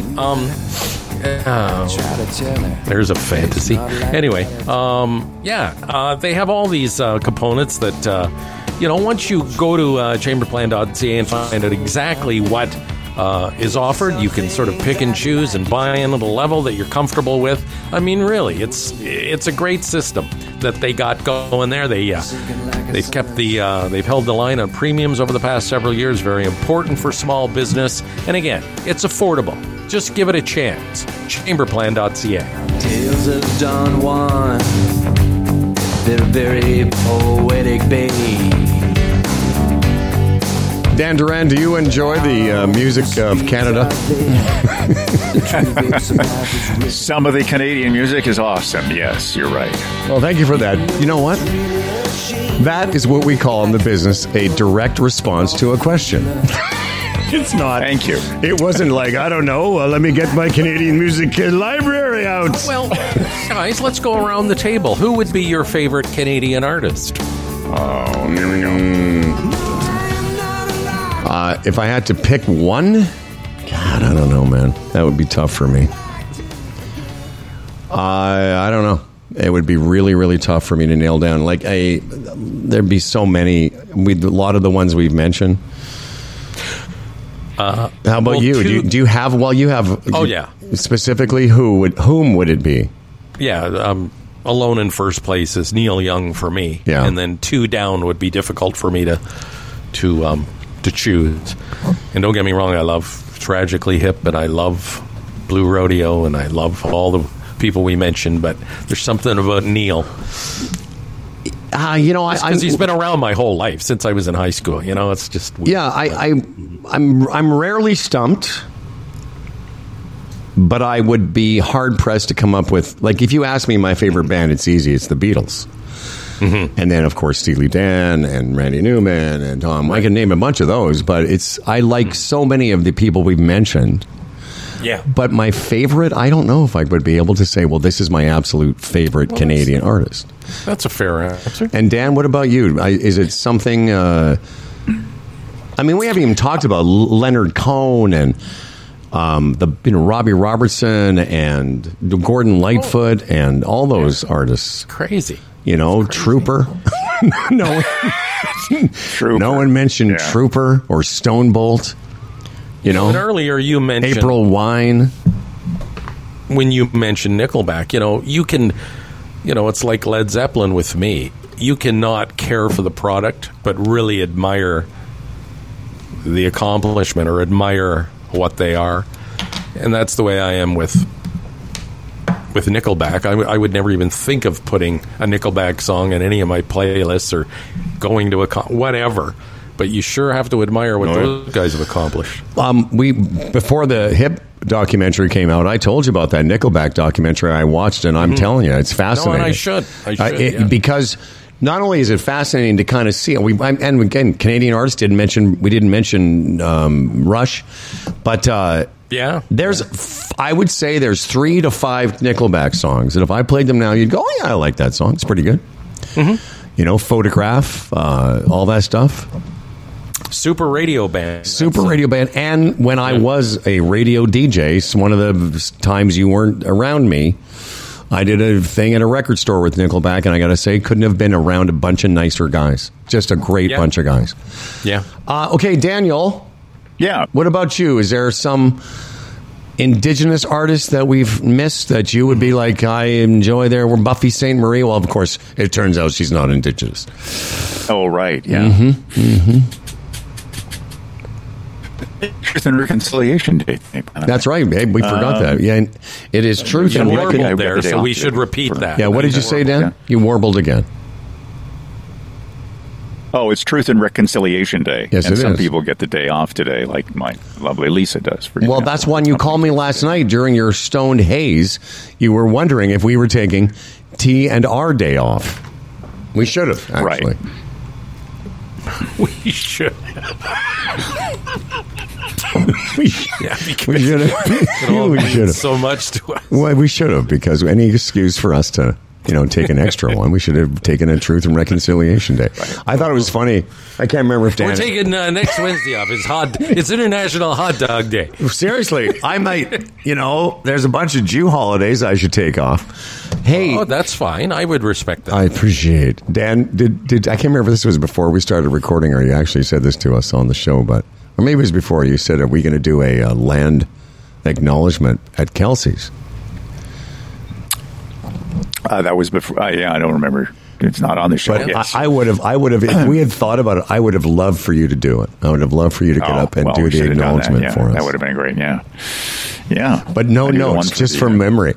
There's a fantasy. Anyway, they have all these components that... once you go to chamberplan.ca and find out exactly what is offered, you can sort of pick and choose and buy in at a level that you're comfortable with. I mean, really, it's a great system that they got going there. They've kept they've held the line on premiums over the past several years. Very important for small business, and again, it's affordable. Just give it a chance. Chamberplan.ca. Tales of Don Juan. They're very poetic, babe. Dan Duran, do you enjoy the music of Canada? Some of the Canadian music is awesome. Yes, you're right. Well, thank you for that. You know what? That is what we call in the business a direct response to a question. It's not. Thank you. It wasn't like, I don't know, let me get my Canadian music library out. Well, guys, let's go around the table. Who would be your favorite Canadian artist? Oh, here we go. If I had to pick one, God, I don't know, man. That would be tough for me. I don't know. It would be really, really tough for me to nail down. There'd be so many. A lot of the ones we've mentioned. How about you? Do you have? Well, you have. Oh yeah. Specifically, whom would it be? Yeah, alone in first place is Neil Young for me. Yeah, and then two down would be difficult for me to choose. And don't get me wrong, I love Tragically Hip, and I love Blue Rodeo, and I love all the people we mentioned. But there's something about Neil. Because he's been around my whole life since I was in high school. It's just weird. Yeah. I'm rarely stumped, but I would be hard pressed to come up with, if you ask me my favorite band, it's easy. It's the Beatles. Mm-hmm. And then, of course, Steely Dan and Randy Newman and Tom. I can name a bunch of those, but I like so many of the people we've mentioned. Yeah. But my favorite, I don't know if I would be able to say, well, this is my absolute favorite Canadian artist. That's a fair answer. And Dan, what about you? Is it something... we haven't even talked about Leonard Cohen and Robbie Robertson and Gordon Lightfoot and all those artists. Crazy. Trooper. No one mentioned Trooper or Stonebolt. And earlier you mentioned April Wine. When you mentioned Nickelback, you can, it's like Led Zeppelin with me. You cannot care for the product, but really admire the accomplishment or admire what they are. And that's the way I am with Nickelback. I would never even think of putting a Nickelback song in any of my playlists or going to whatever. But you sure have to admire what those guys have accomplished. Before the Hip documentary came out, I told you about that Nickelback documentary I watched, and I'm telling you, it's fascinating. No, and I should. Because not only is it fascinating to kind of see, and again, Canadian artists we didn't mention Rush, but I would say there's 3 to 5 Nickelback songs that if I played them now, you'd go, oh yeah, I like that song. It's pretty good. Mm-hmm. Photograph, all that stuff. Super Radio Band. And when I was a radio DJ, one of the times you weren't around me, I did a thing at a record store with Nickelback, and I got to say, couldn't have been around a bunch of nicer guys. Just a great bunch of guys. Yeah. Okay, Daniel. Yeah. What about you? Is there some Indigenous artists that we've missed that you would be like, I enjoy their Buffy St. Marie? Well, of course, it turns out she's not Indigenous. Oh, right. Yeah. Truth and Reconciliation Day. That's right, babe. We forgot that. Yeah, it is Truth and warbled Reconciliation there, so we should repeat that. Yeah, what did you say, Dan? Yeah. You warbled again. Oh, it's Truth and Reconciliation Day. Yes, and it some is. people get the day off today, like my lovely Lisa does. For Well, example. that's when you called me last night during your stoned haze. You were wondering if we were taking T and R day off. We should have, actually. Right. We should. We Yeah, we should have. it all We means should have. so much to us. Well, we should have, because any excuse for us to, take an extra one, we should have taken a Truth and Reconciliation Day. I thought it was funny. I can't remember if Dan... We're taking next Wednesday off. It's International Hot Dog Day. Seriously, I might, there's a bunch of Jew holidays I should take off. Hey... Oh, that's fine. I would respect that. I appreciate. Dan, did I can't remember if this was before we started recording or you actually said this to us on the show, or maybe it was before. You said, are we going to do a land acknowledgement at Kelsey's? That was before. Yeah, I don't remember. It's not on the show. But Yes. I would have, if we had thought about it, I would have loved for you to do it. I would have loved for you to get up and do we the should have done that. acknowledgement Yeah, for us. That would have been great. Yeah. Yeah. But no I do the one notes, for just the- from memory.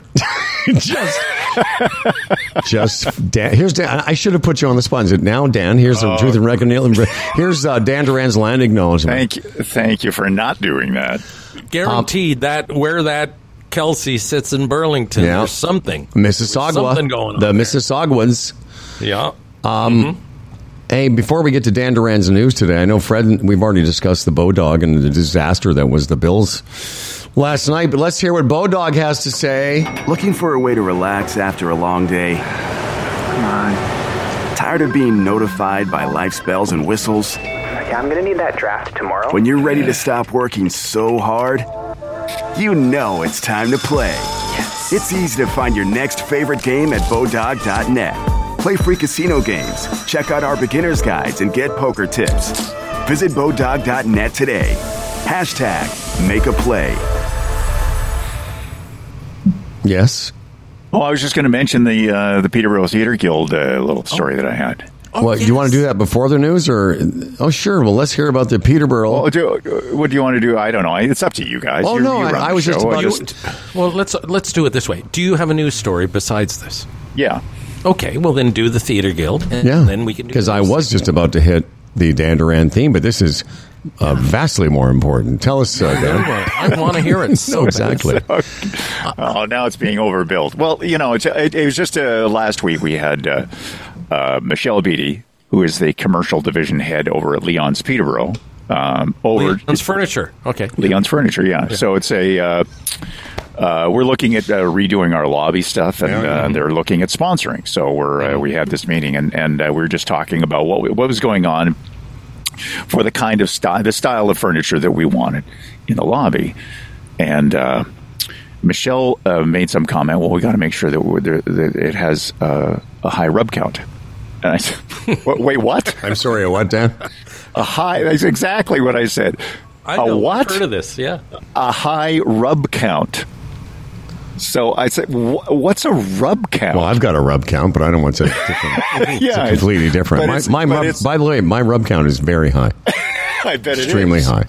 just Dan. Here's Dan. I should have put you on the spot. Is it now, Dan? Here's the Truth and Reconciliation. Here's Dan Duran's land acknowledgement. Thank you for not doing that. Guaranteed that where that Kelsey sits in Burlington, Yeah. there's something. Mississauga. Something going on The there. Mississauguans. Yeah. Hey, before we get to Dan Duran's news today, I know Fred, we've already discussed the Bodog and the disaster that was the Bills last night, but let's hear what Bodog has to say. Looking for a way to relax after a long day? Come on. Tired of being notified by life's bells and whistles? Yeah, I'm gonna need that draft tomorrow. When you're ready to stop working so hard, you know it's time to play. Yes. It's easy to find your next favorite game at Bodog.net. Play free casino games, check out our beginner's guides, and get poker tips. Visit Bodog.net today. #Make a play. Yes. Oh, I was just going to mention the Peterborough Theatre Guild little story that I had. Do you want to do that before the news, or? Oh, sure. Well, let's hear about the Peterborough. What do you want to do? I don't know. It's up to you guys. Oh, You no, run I the was just show. about Well, let's do it this way. Do you have a news story besides this? Yeah. Okay, well then do the Theater Guild, and then we can do because I was just about to hit the Dan Duran theme, but this is vastly more important. Tell us, Dan. I want to hear it. No, exactly. Oh, now it's being overbuilt. Well, it was just last week we had Michelle Beatty, who is the commercial division head over at Leon's Peterborough. Leon's Furniture. Okay. Leon's Furniture, yeah. So it's we're looking at redoing our lobby stuff, and they're looking at sponsoring. So we had this meeting, and we were just talking about what was going on for the kind of the style of furniture that we wanted in the lobby. And Michelle made some comment. Well, we got to make sure that it has a high rub count. And I said, "Wait, what?" I'm sorry, a what, Dan? A high. That's exactly what I said. I know, what? I've heard of this? Yeah. A high rub count. So I said, "What's a rub count?" Well, I've got a rub count, but I don't want to. Different. Yeah, it's completely different. By the way, my rub count is very high. I bet extremely high.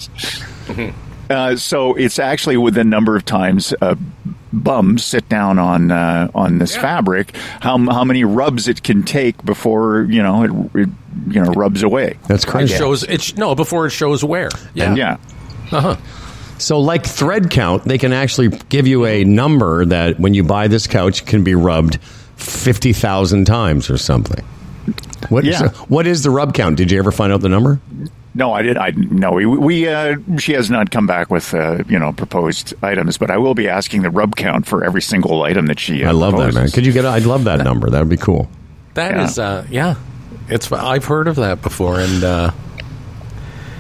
So it's actually with the number of times bums sit down on this fabric, how many rubs it can take before it rubs away. That's crazy. Before it shows wear. Yeah. Yeah. Uh-huh. So, like thread count, they can actually give you a number that when you buy this couch can be rubbed 50,000 times or something. What is the rub count? Did you ever find out the number? No, I did. She has not come back with proposed items, but I will be asking the rub count for every single item that she. I love proposes. that, man. Could you get? I'd love that number. That would be cool. That is, It's. I've heard of that before, and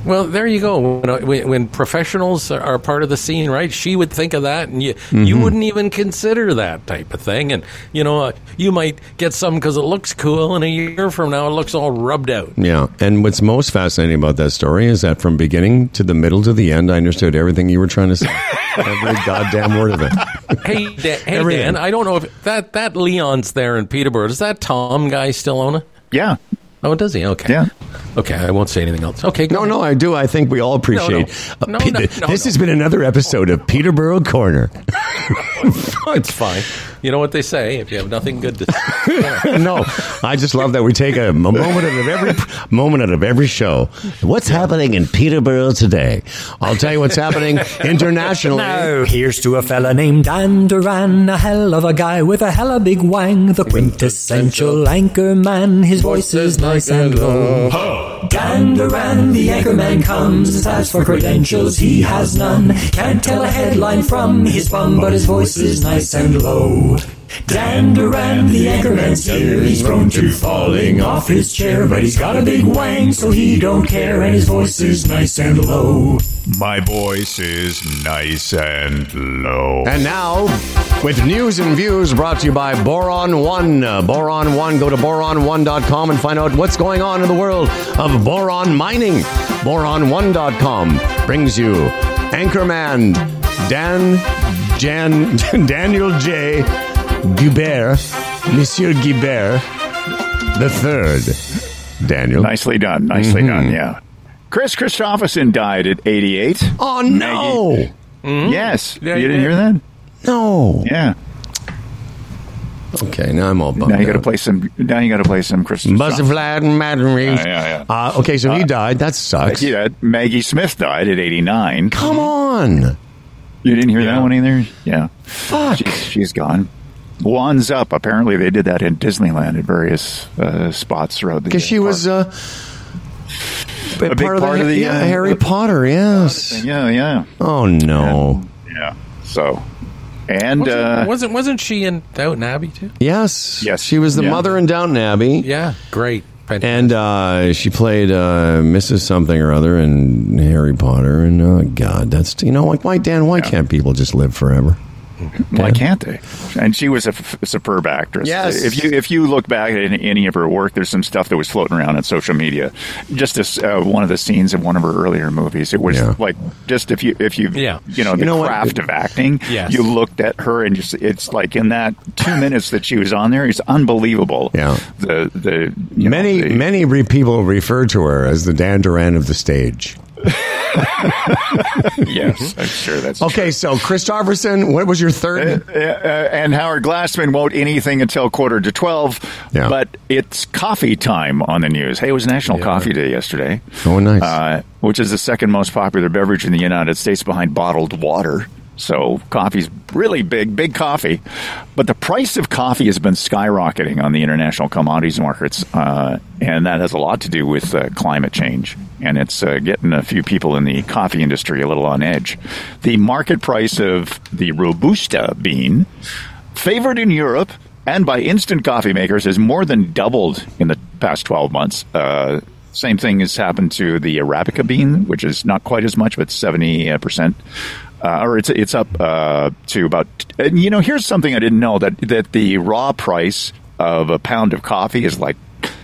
Well, there you go. When professionals are part of the scene, right? She would think of that, and you wouldn't even consider that type of thing. And, you might get some because it looks cool, and a year from now it looks all rubbed out. Yeah, and what's most fascinating about that story is that from beginning to the middle to the end, I understood everything you were trying to say. Every goddamn word of it. Hey, Dan, I don't know if that Leon's there in Peterborough. Does that Tom guy still own it? Yeah. Oh, does he? Okay. Yeah. Okay, I won't say anything else. Okay. No, I do. I think we all appreciate. This has been another episode of Peterborough Corner. It's fine. You know what they say: if you have nothing good to say. No, I just love that we take a moment out of every show. What's happening in Peterborough today? I'll tell you what's happening internationally. Now, here's to a fella named Dan Duran, a hell of a guy with a hella big wang, the quintessential anchor man. His voice is nice and low. Dan Duran, the anchor man, comes. As for credentials, he has none. Can't tell a headline from his bum, but his voice is nice and low. Dan Duran, the anchorman's here. He's prone to falling off his chair, but he's got a big wang, so he don't care, and his voice is nice and low. My voice is nice and low. And now, with news and views brought to you by Boron One. Boron One, go to boron1.com and find out what's going on in the world of boron mining. Boron1.com brings you Anchorman Daniel J. Guibert, Monsieur Guibert the Third. Daniel. Nicely done, yeah. Chris Christopherson died at 88. Oh, no! Yes. You didn't hear that? No. Yeah. Okay, now I'm all bummed. Now you got to play some Christopherson. Buzzflat and Madden Reed. Yeah. Okay, so he died. That sucks. Yeah, Maggie Smith died at 89. Come on. You didn't hear that one either? Yeah. Fuck. She's gone. Wands Up. Apparently, they did that in Disneyland at various spots throughout the. Because she was a big part of the Harry Potter. Yes. Yeah. Oh no. Yeah. So, and wasn't she in Downton Abbey too? Yes. She was the mother in Downton Abbey. Yeah. Great. Fantastic. And she played Mrs. Something or other in Harry Potter. And oh God, that's why can't people just live forever? Why can't they? And she was a superb actress. Yes. If you look back at any of her work, there's some stuff that was floating around on social media. Just as one of the scenes in one of her earlier movies, it was like just if you the craft of acting. Yes. You looked at her and it's like in that 2 minutes that she was on there, it's unbelievable. Yeah. Many people refer to her as the Dan Duran of the stage. Yes, I'm sure that's okay. True. So Christopherson, what was your third? And Howard Glassman won't anything until 11:45. Yeah. But it's coffee time on the news. Hey, it was National Coffee Day yesterday. Oh, nice. Which is the second most popular beverage in the United States behind bottled water. So coffee's really big coffee. But the price of coffee has been skyrocketing on the international commodities markets. And that has a lot to do with climate change. And it's getting a few people in the coffee industry a little on edge. The market price of the Robusta bean, favored in Europe and by instant coffee makers, has more than doubled in the past 12 months. Same thing has happened to the Arabica bean, which is not quite as much, but 70%. Or it's up to about. Here's something I didn't know, that the raw price of a pound of coffee is like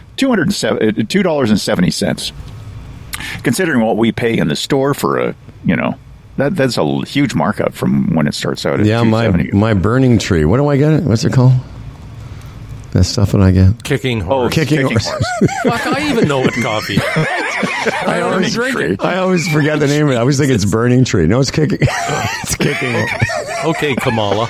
$2.70. Considering what we pay in the store for that's a huge markup from when it starts out at $2.70. my burning tree. What do I get? What's it called? That stuff that I get? Kicking horse. Oh, kicking horse. Fuck, I even know what coffee is. I always drink it. I always forget the name of it. I always think it's burning tree. No, it's kicking. It's kicking. Okay, Kamala.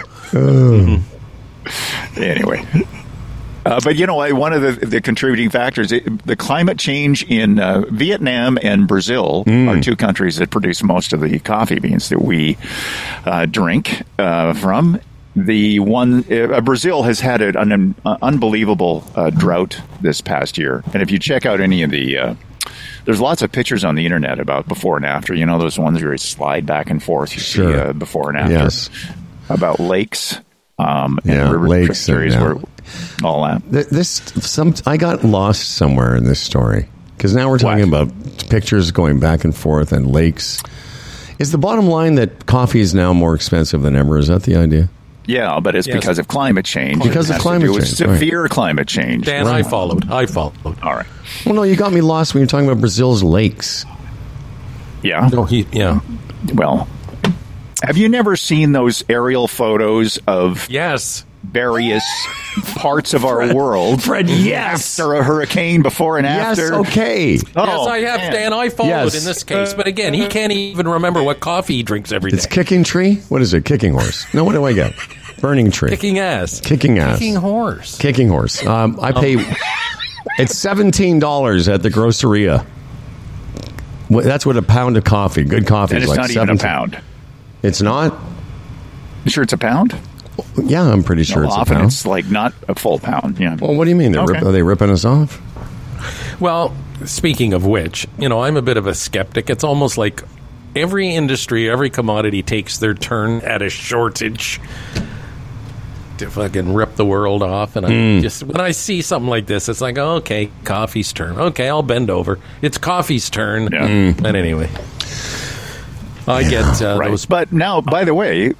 Anyway. But one of the contributing factors, the climate change in Vietnam and Brazil are two countries that produce most of the coffee beans that we drink from. The one Brazil has had an unbelievable drought this past year, and if you check out any of the, there's lots of pictures on the internet about before and after. Those ones where you slide back and forth. You see before and after. Yes. About lakes, and river lakes areas where all that. I got lost somewhere in this story. Because now we're talking about pictures going back and forth and lakes. Is the bottom line that coffee is now more expensive than ever? Is that the idea? Yeah, but it's because of climate change. Because of climate change. Severe climate change. Dan, I followed. All right. Well, no, you got me lost when you're talking about Brazil's lakes. Yeah. No, Well, have you never seen those aerial photos of various parts of our world? Fred, yes. After a hurricane, before and after? Yes, okay. Yes, I have, Dan. I followed in this case. But again, he can't even remember what coffee he drinks every day. It's Kicking Tree? What is it? Kicking Horse? No, what do I get? Burning Tree. Kicking Ass. Kicking Ass. Kicking Horse. Kicking Horse. I pay... It's $17 at the Groceria. That's what a pound of coffee, good coffee, and is it's like. Not even a pound. It's not? You sure it's a pound? Yeah, I'm pretty sure it's a often pound. It's like not a full pound. Yeah. Well, what do you mean? Are they ripping us off? Well, speaking of which, I'm a bit of a skeptic. It's almost like every industry, every commodity takes their turn at a shortage to fucking rip the world off. And when I see something like this, it's like, okay, coffee's turn. Okay, I'll bend over. It's coffee's turn. Yeah. But anyway, I get those. But now, by the way,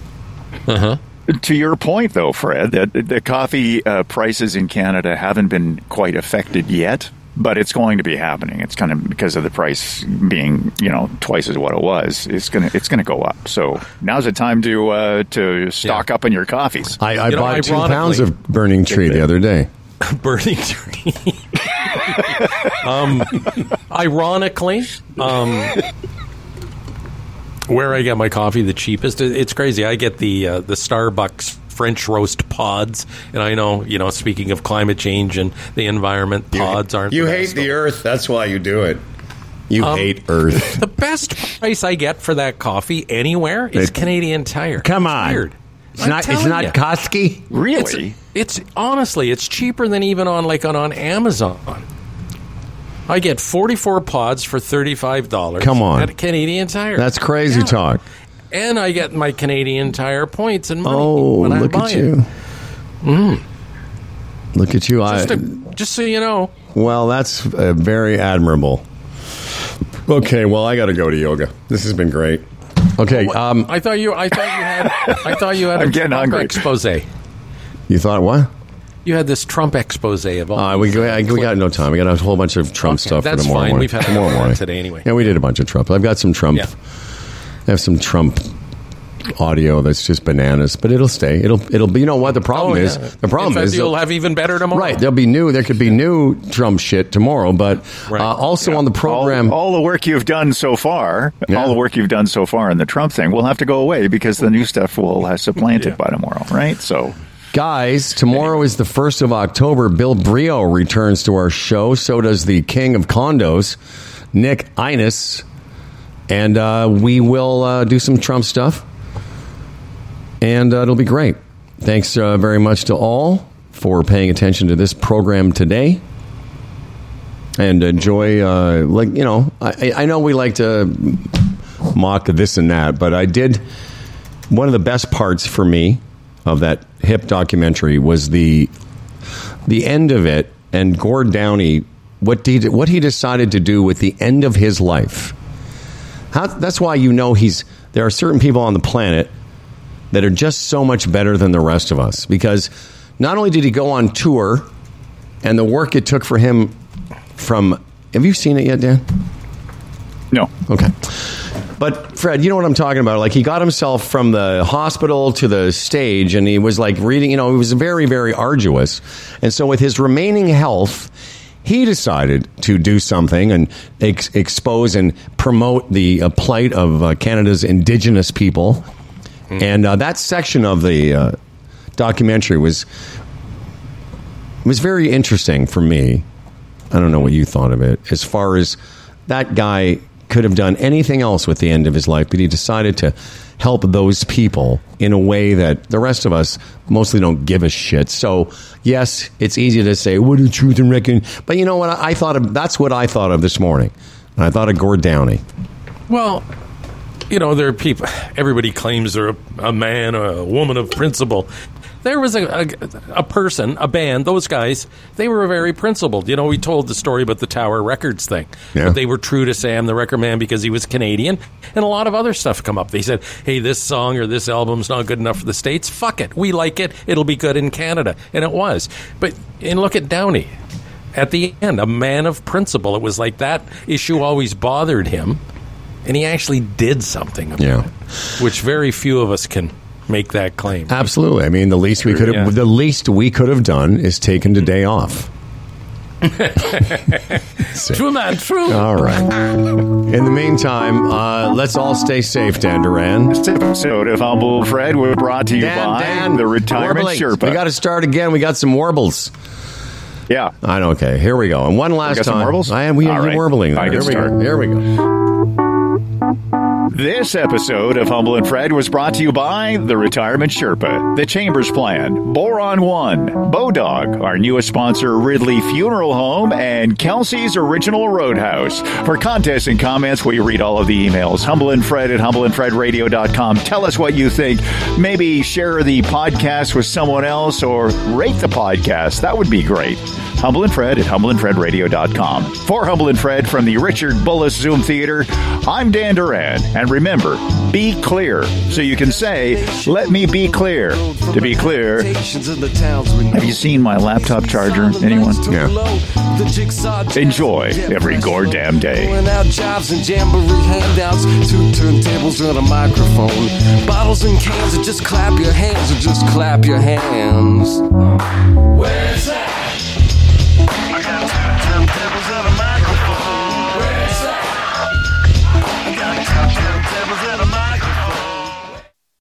to your point, though, Fred, that the coffee prices in Canada haven't been quite affected yet. But it's going to be happening. It's kind of because of the price being, twice as what it was. It's gonna go up. So now's the time to stock up on your coffees. I bought 2 pounds of Burning Tree the other day. Burning Tree. Ironically, where I get my coffee the cheapest, it's crazy. I get the Starbucks French roast pods, and I know, speaking of climate change and the environment, pods aren't. You hate the earth. That's why you do it. You hate Earth. The best price I get for that coffee anywhere is Canadian Tire. Come on, it's weird. It's not Koski. Really? It's honestly, it's cheaper than even on Amazon. I get 44 pods for $35. Come on, at Canadian Tire. That's crazy talk. And I get my Canadian Tire points and money. Oh, when look at you! Look at you! Just so you know. Well, that's very admirable. Okay, well, I got to go to yoga. This has been great. Okay, I thought you had a Trump expose. You thought what? You had this Trump expose of all. We got no time. We got a whole bunch of Trump stuff for tomorrow morning. We've had tomorrow morning today anyway. Yeah, we did a bunch of Trump. I've got some Trump. Yeah. I have some Trump audio that's just bananas, but it'll stay. It'll be. You know what the problem is? The problem is you'll have even better tomorrow. Right? There could be new Trump shit tomorrow, but also on the program, all the work you've done so far, in the Trump thing will have to go away because the new stuff will have supplanted by tomorrow, right? So. Guys, tomorrow is the 1st of October. Bill Brio returns to our show. So does the king of condos, Nick Innes. And we will do some Trump stuff. And it'll be great. Thanks very much to all for paying attention to this program today. And enjoy, I know we like to mock this and that, but one of the best parts for me of that hip documentary was the end of it, and Gord Downie, what he decided to do with the end of his life. That's why there are certain people on the planet that are just so much better than the rest of us, because not only did he go on tour and the work it took for him have you seen it yet, Dan? No. Okay. But Fred, you know what I'm talking about. Like, he got himself from the hospital to the stage, and he was like reading, it was very, very arduous. And so with his remaining health, he decided to do something and expose and promote the plight of Canada's Indigenous people. And that section of the documentary was very interesting for me. I don't know what you thought of it. As far as that guy could have done anything else with the end of his life, but he decided to help those people in a way that the rest of us mostly don't give a shit. So, yes, it's easy to say, what is truth and reckon? But you know what? That's what I thought of this morning. And I thought of Gord Downie. Well, there are people, everybody claims they're a man or a woman of principle. There was a person, a band, those guys, they were very principled. You know, we told the story about the Tower Records thing. Yeah. But they were true to Sam, the record man, because he was Canadian. And a lot of other stuff come up. They said, hey, this song or this album's not good enough for the States. Fuck it. We like it. It'll be good in Canada. And it was. And look at Downey. At the end, a man of principle. It was like that issue always bothered him. And he actually did something about it. Which very few of us can make that claim. Absolutely. I mean, the least we could have done is taken today off. True, man, true. All right. In the meantime, let's all stay safe, Dan Duran. This episode of Humble Fred was brought to you by the Retirement warbling. Sherpa. We got to start again. We got some warbles. Yeah. I know. Okay, here we go. And one last time. Some warbles? We are warbling. Here we go. Here we go. This episode of Humble and Fred was brought to you by the Retirement Sherpa, the Chambers Plan, Boron One, Bodog, our newest sponsor, Ridley Funeral Home, and Kelsey's Original Roadhouse. For contests and comments, we read all of the emails. Humble and Fred at humbleandfredradio.com. Tell us what you think. Maybe share the podcast with someone else or rate the podcast. That would be great. Humble and Fred at humbleandfredradio.com. For Humble and Fred from the Richard Bullis Zoom Theater, I'm Dan Duran. And remember, be clear. So you can say, let me be clear. To be clear, have you seen my laptop charger? Anyone? Yeah. Enjoy every goddamn day. Out jobs and jamboree handouts, 2 turntables and a microphone, bottles and cans, or just clap your hands, or just clap your hands. Where's that?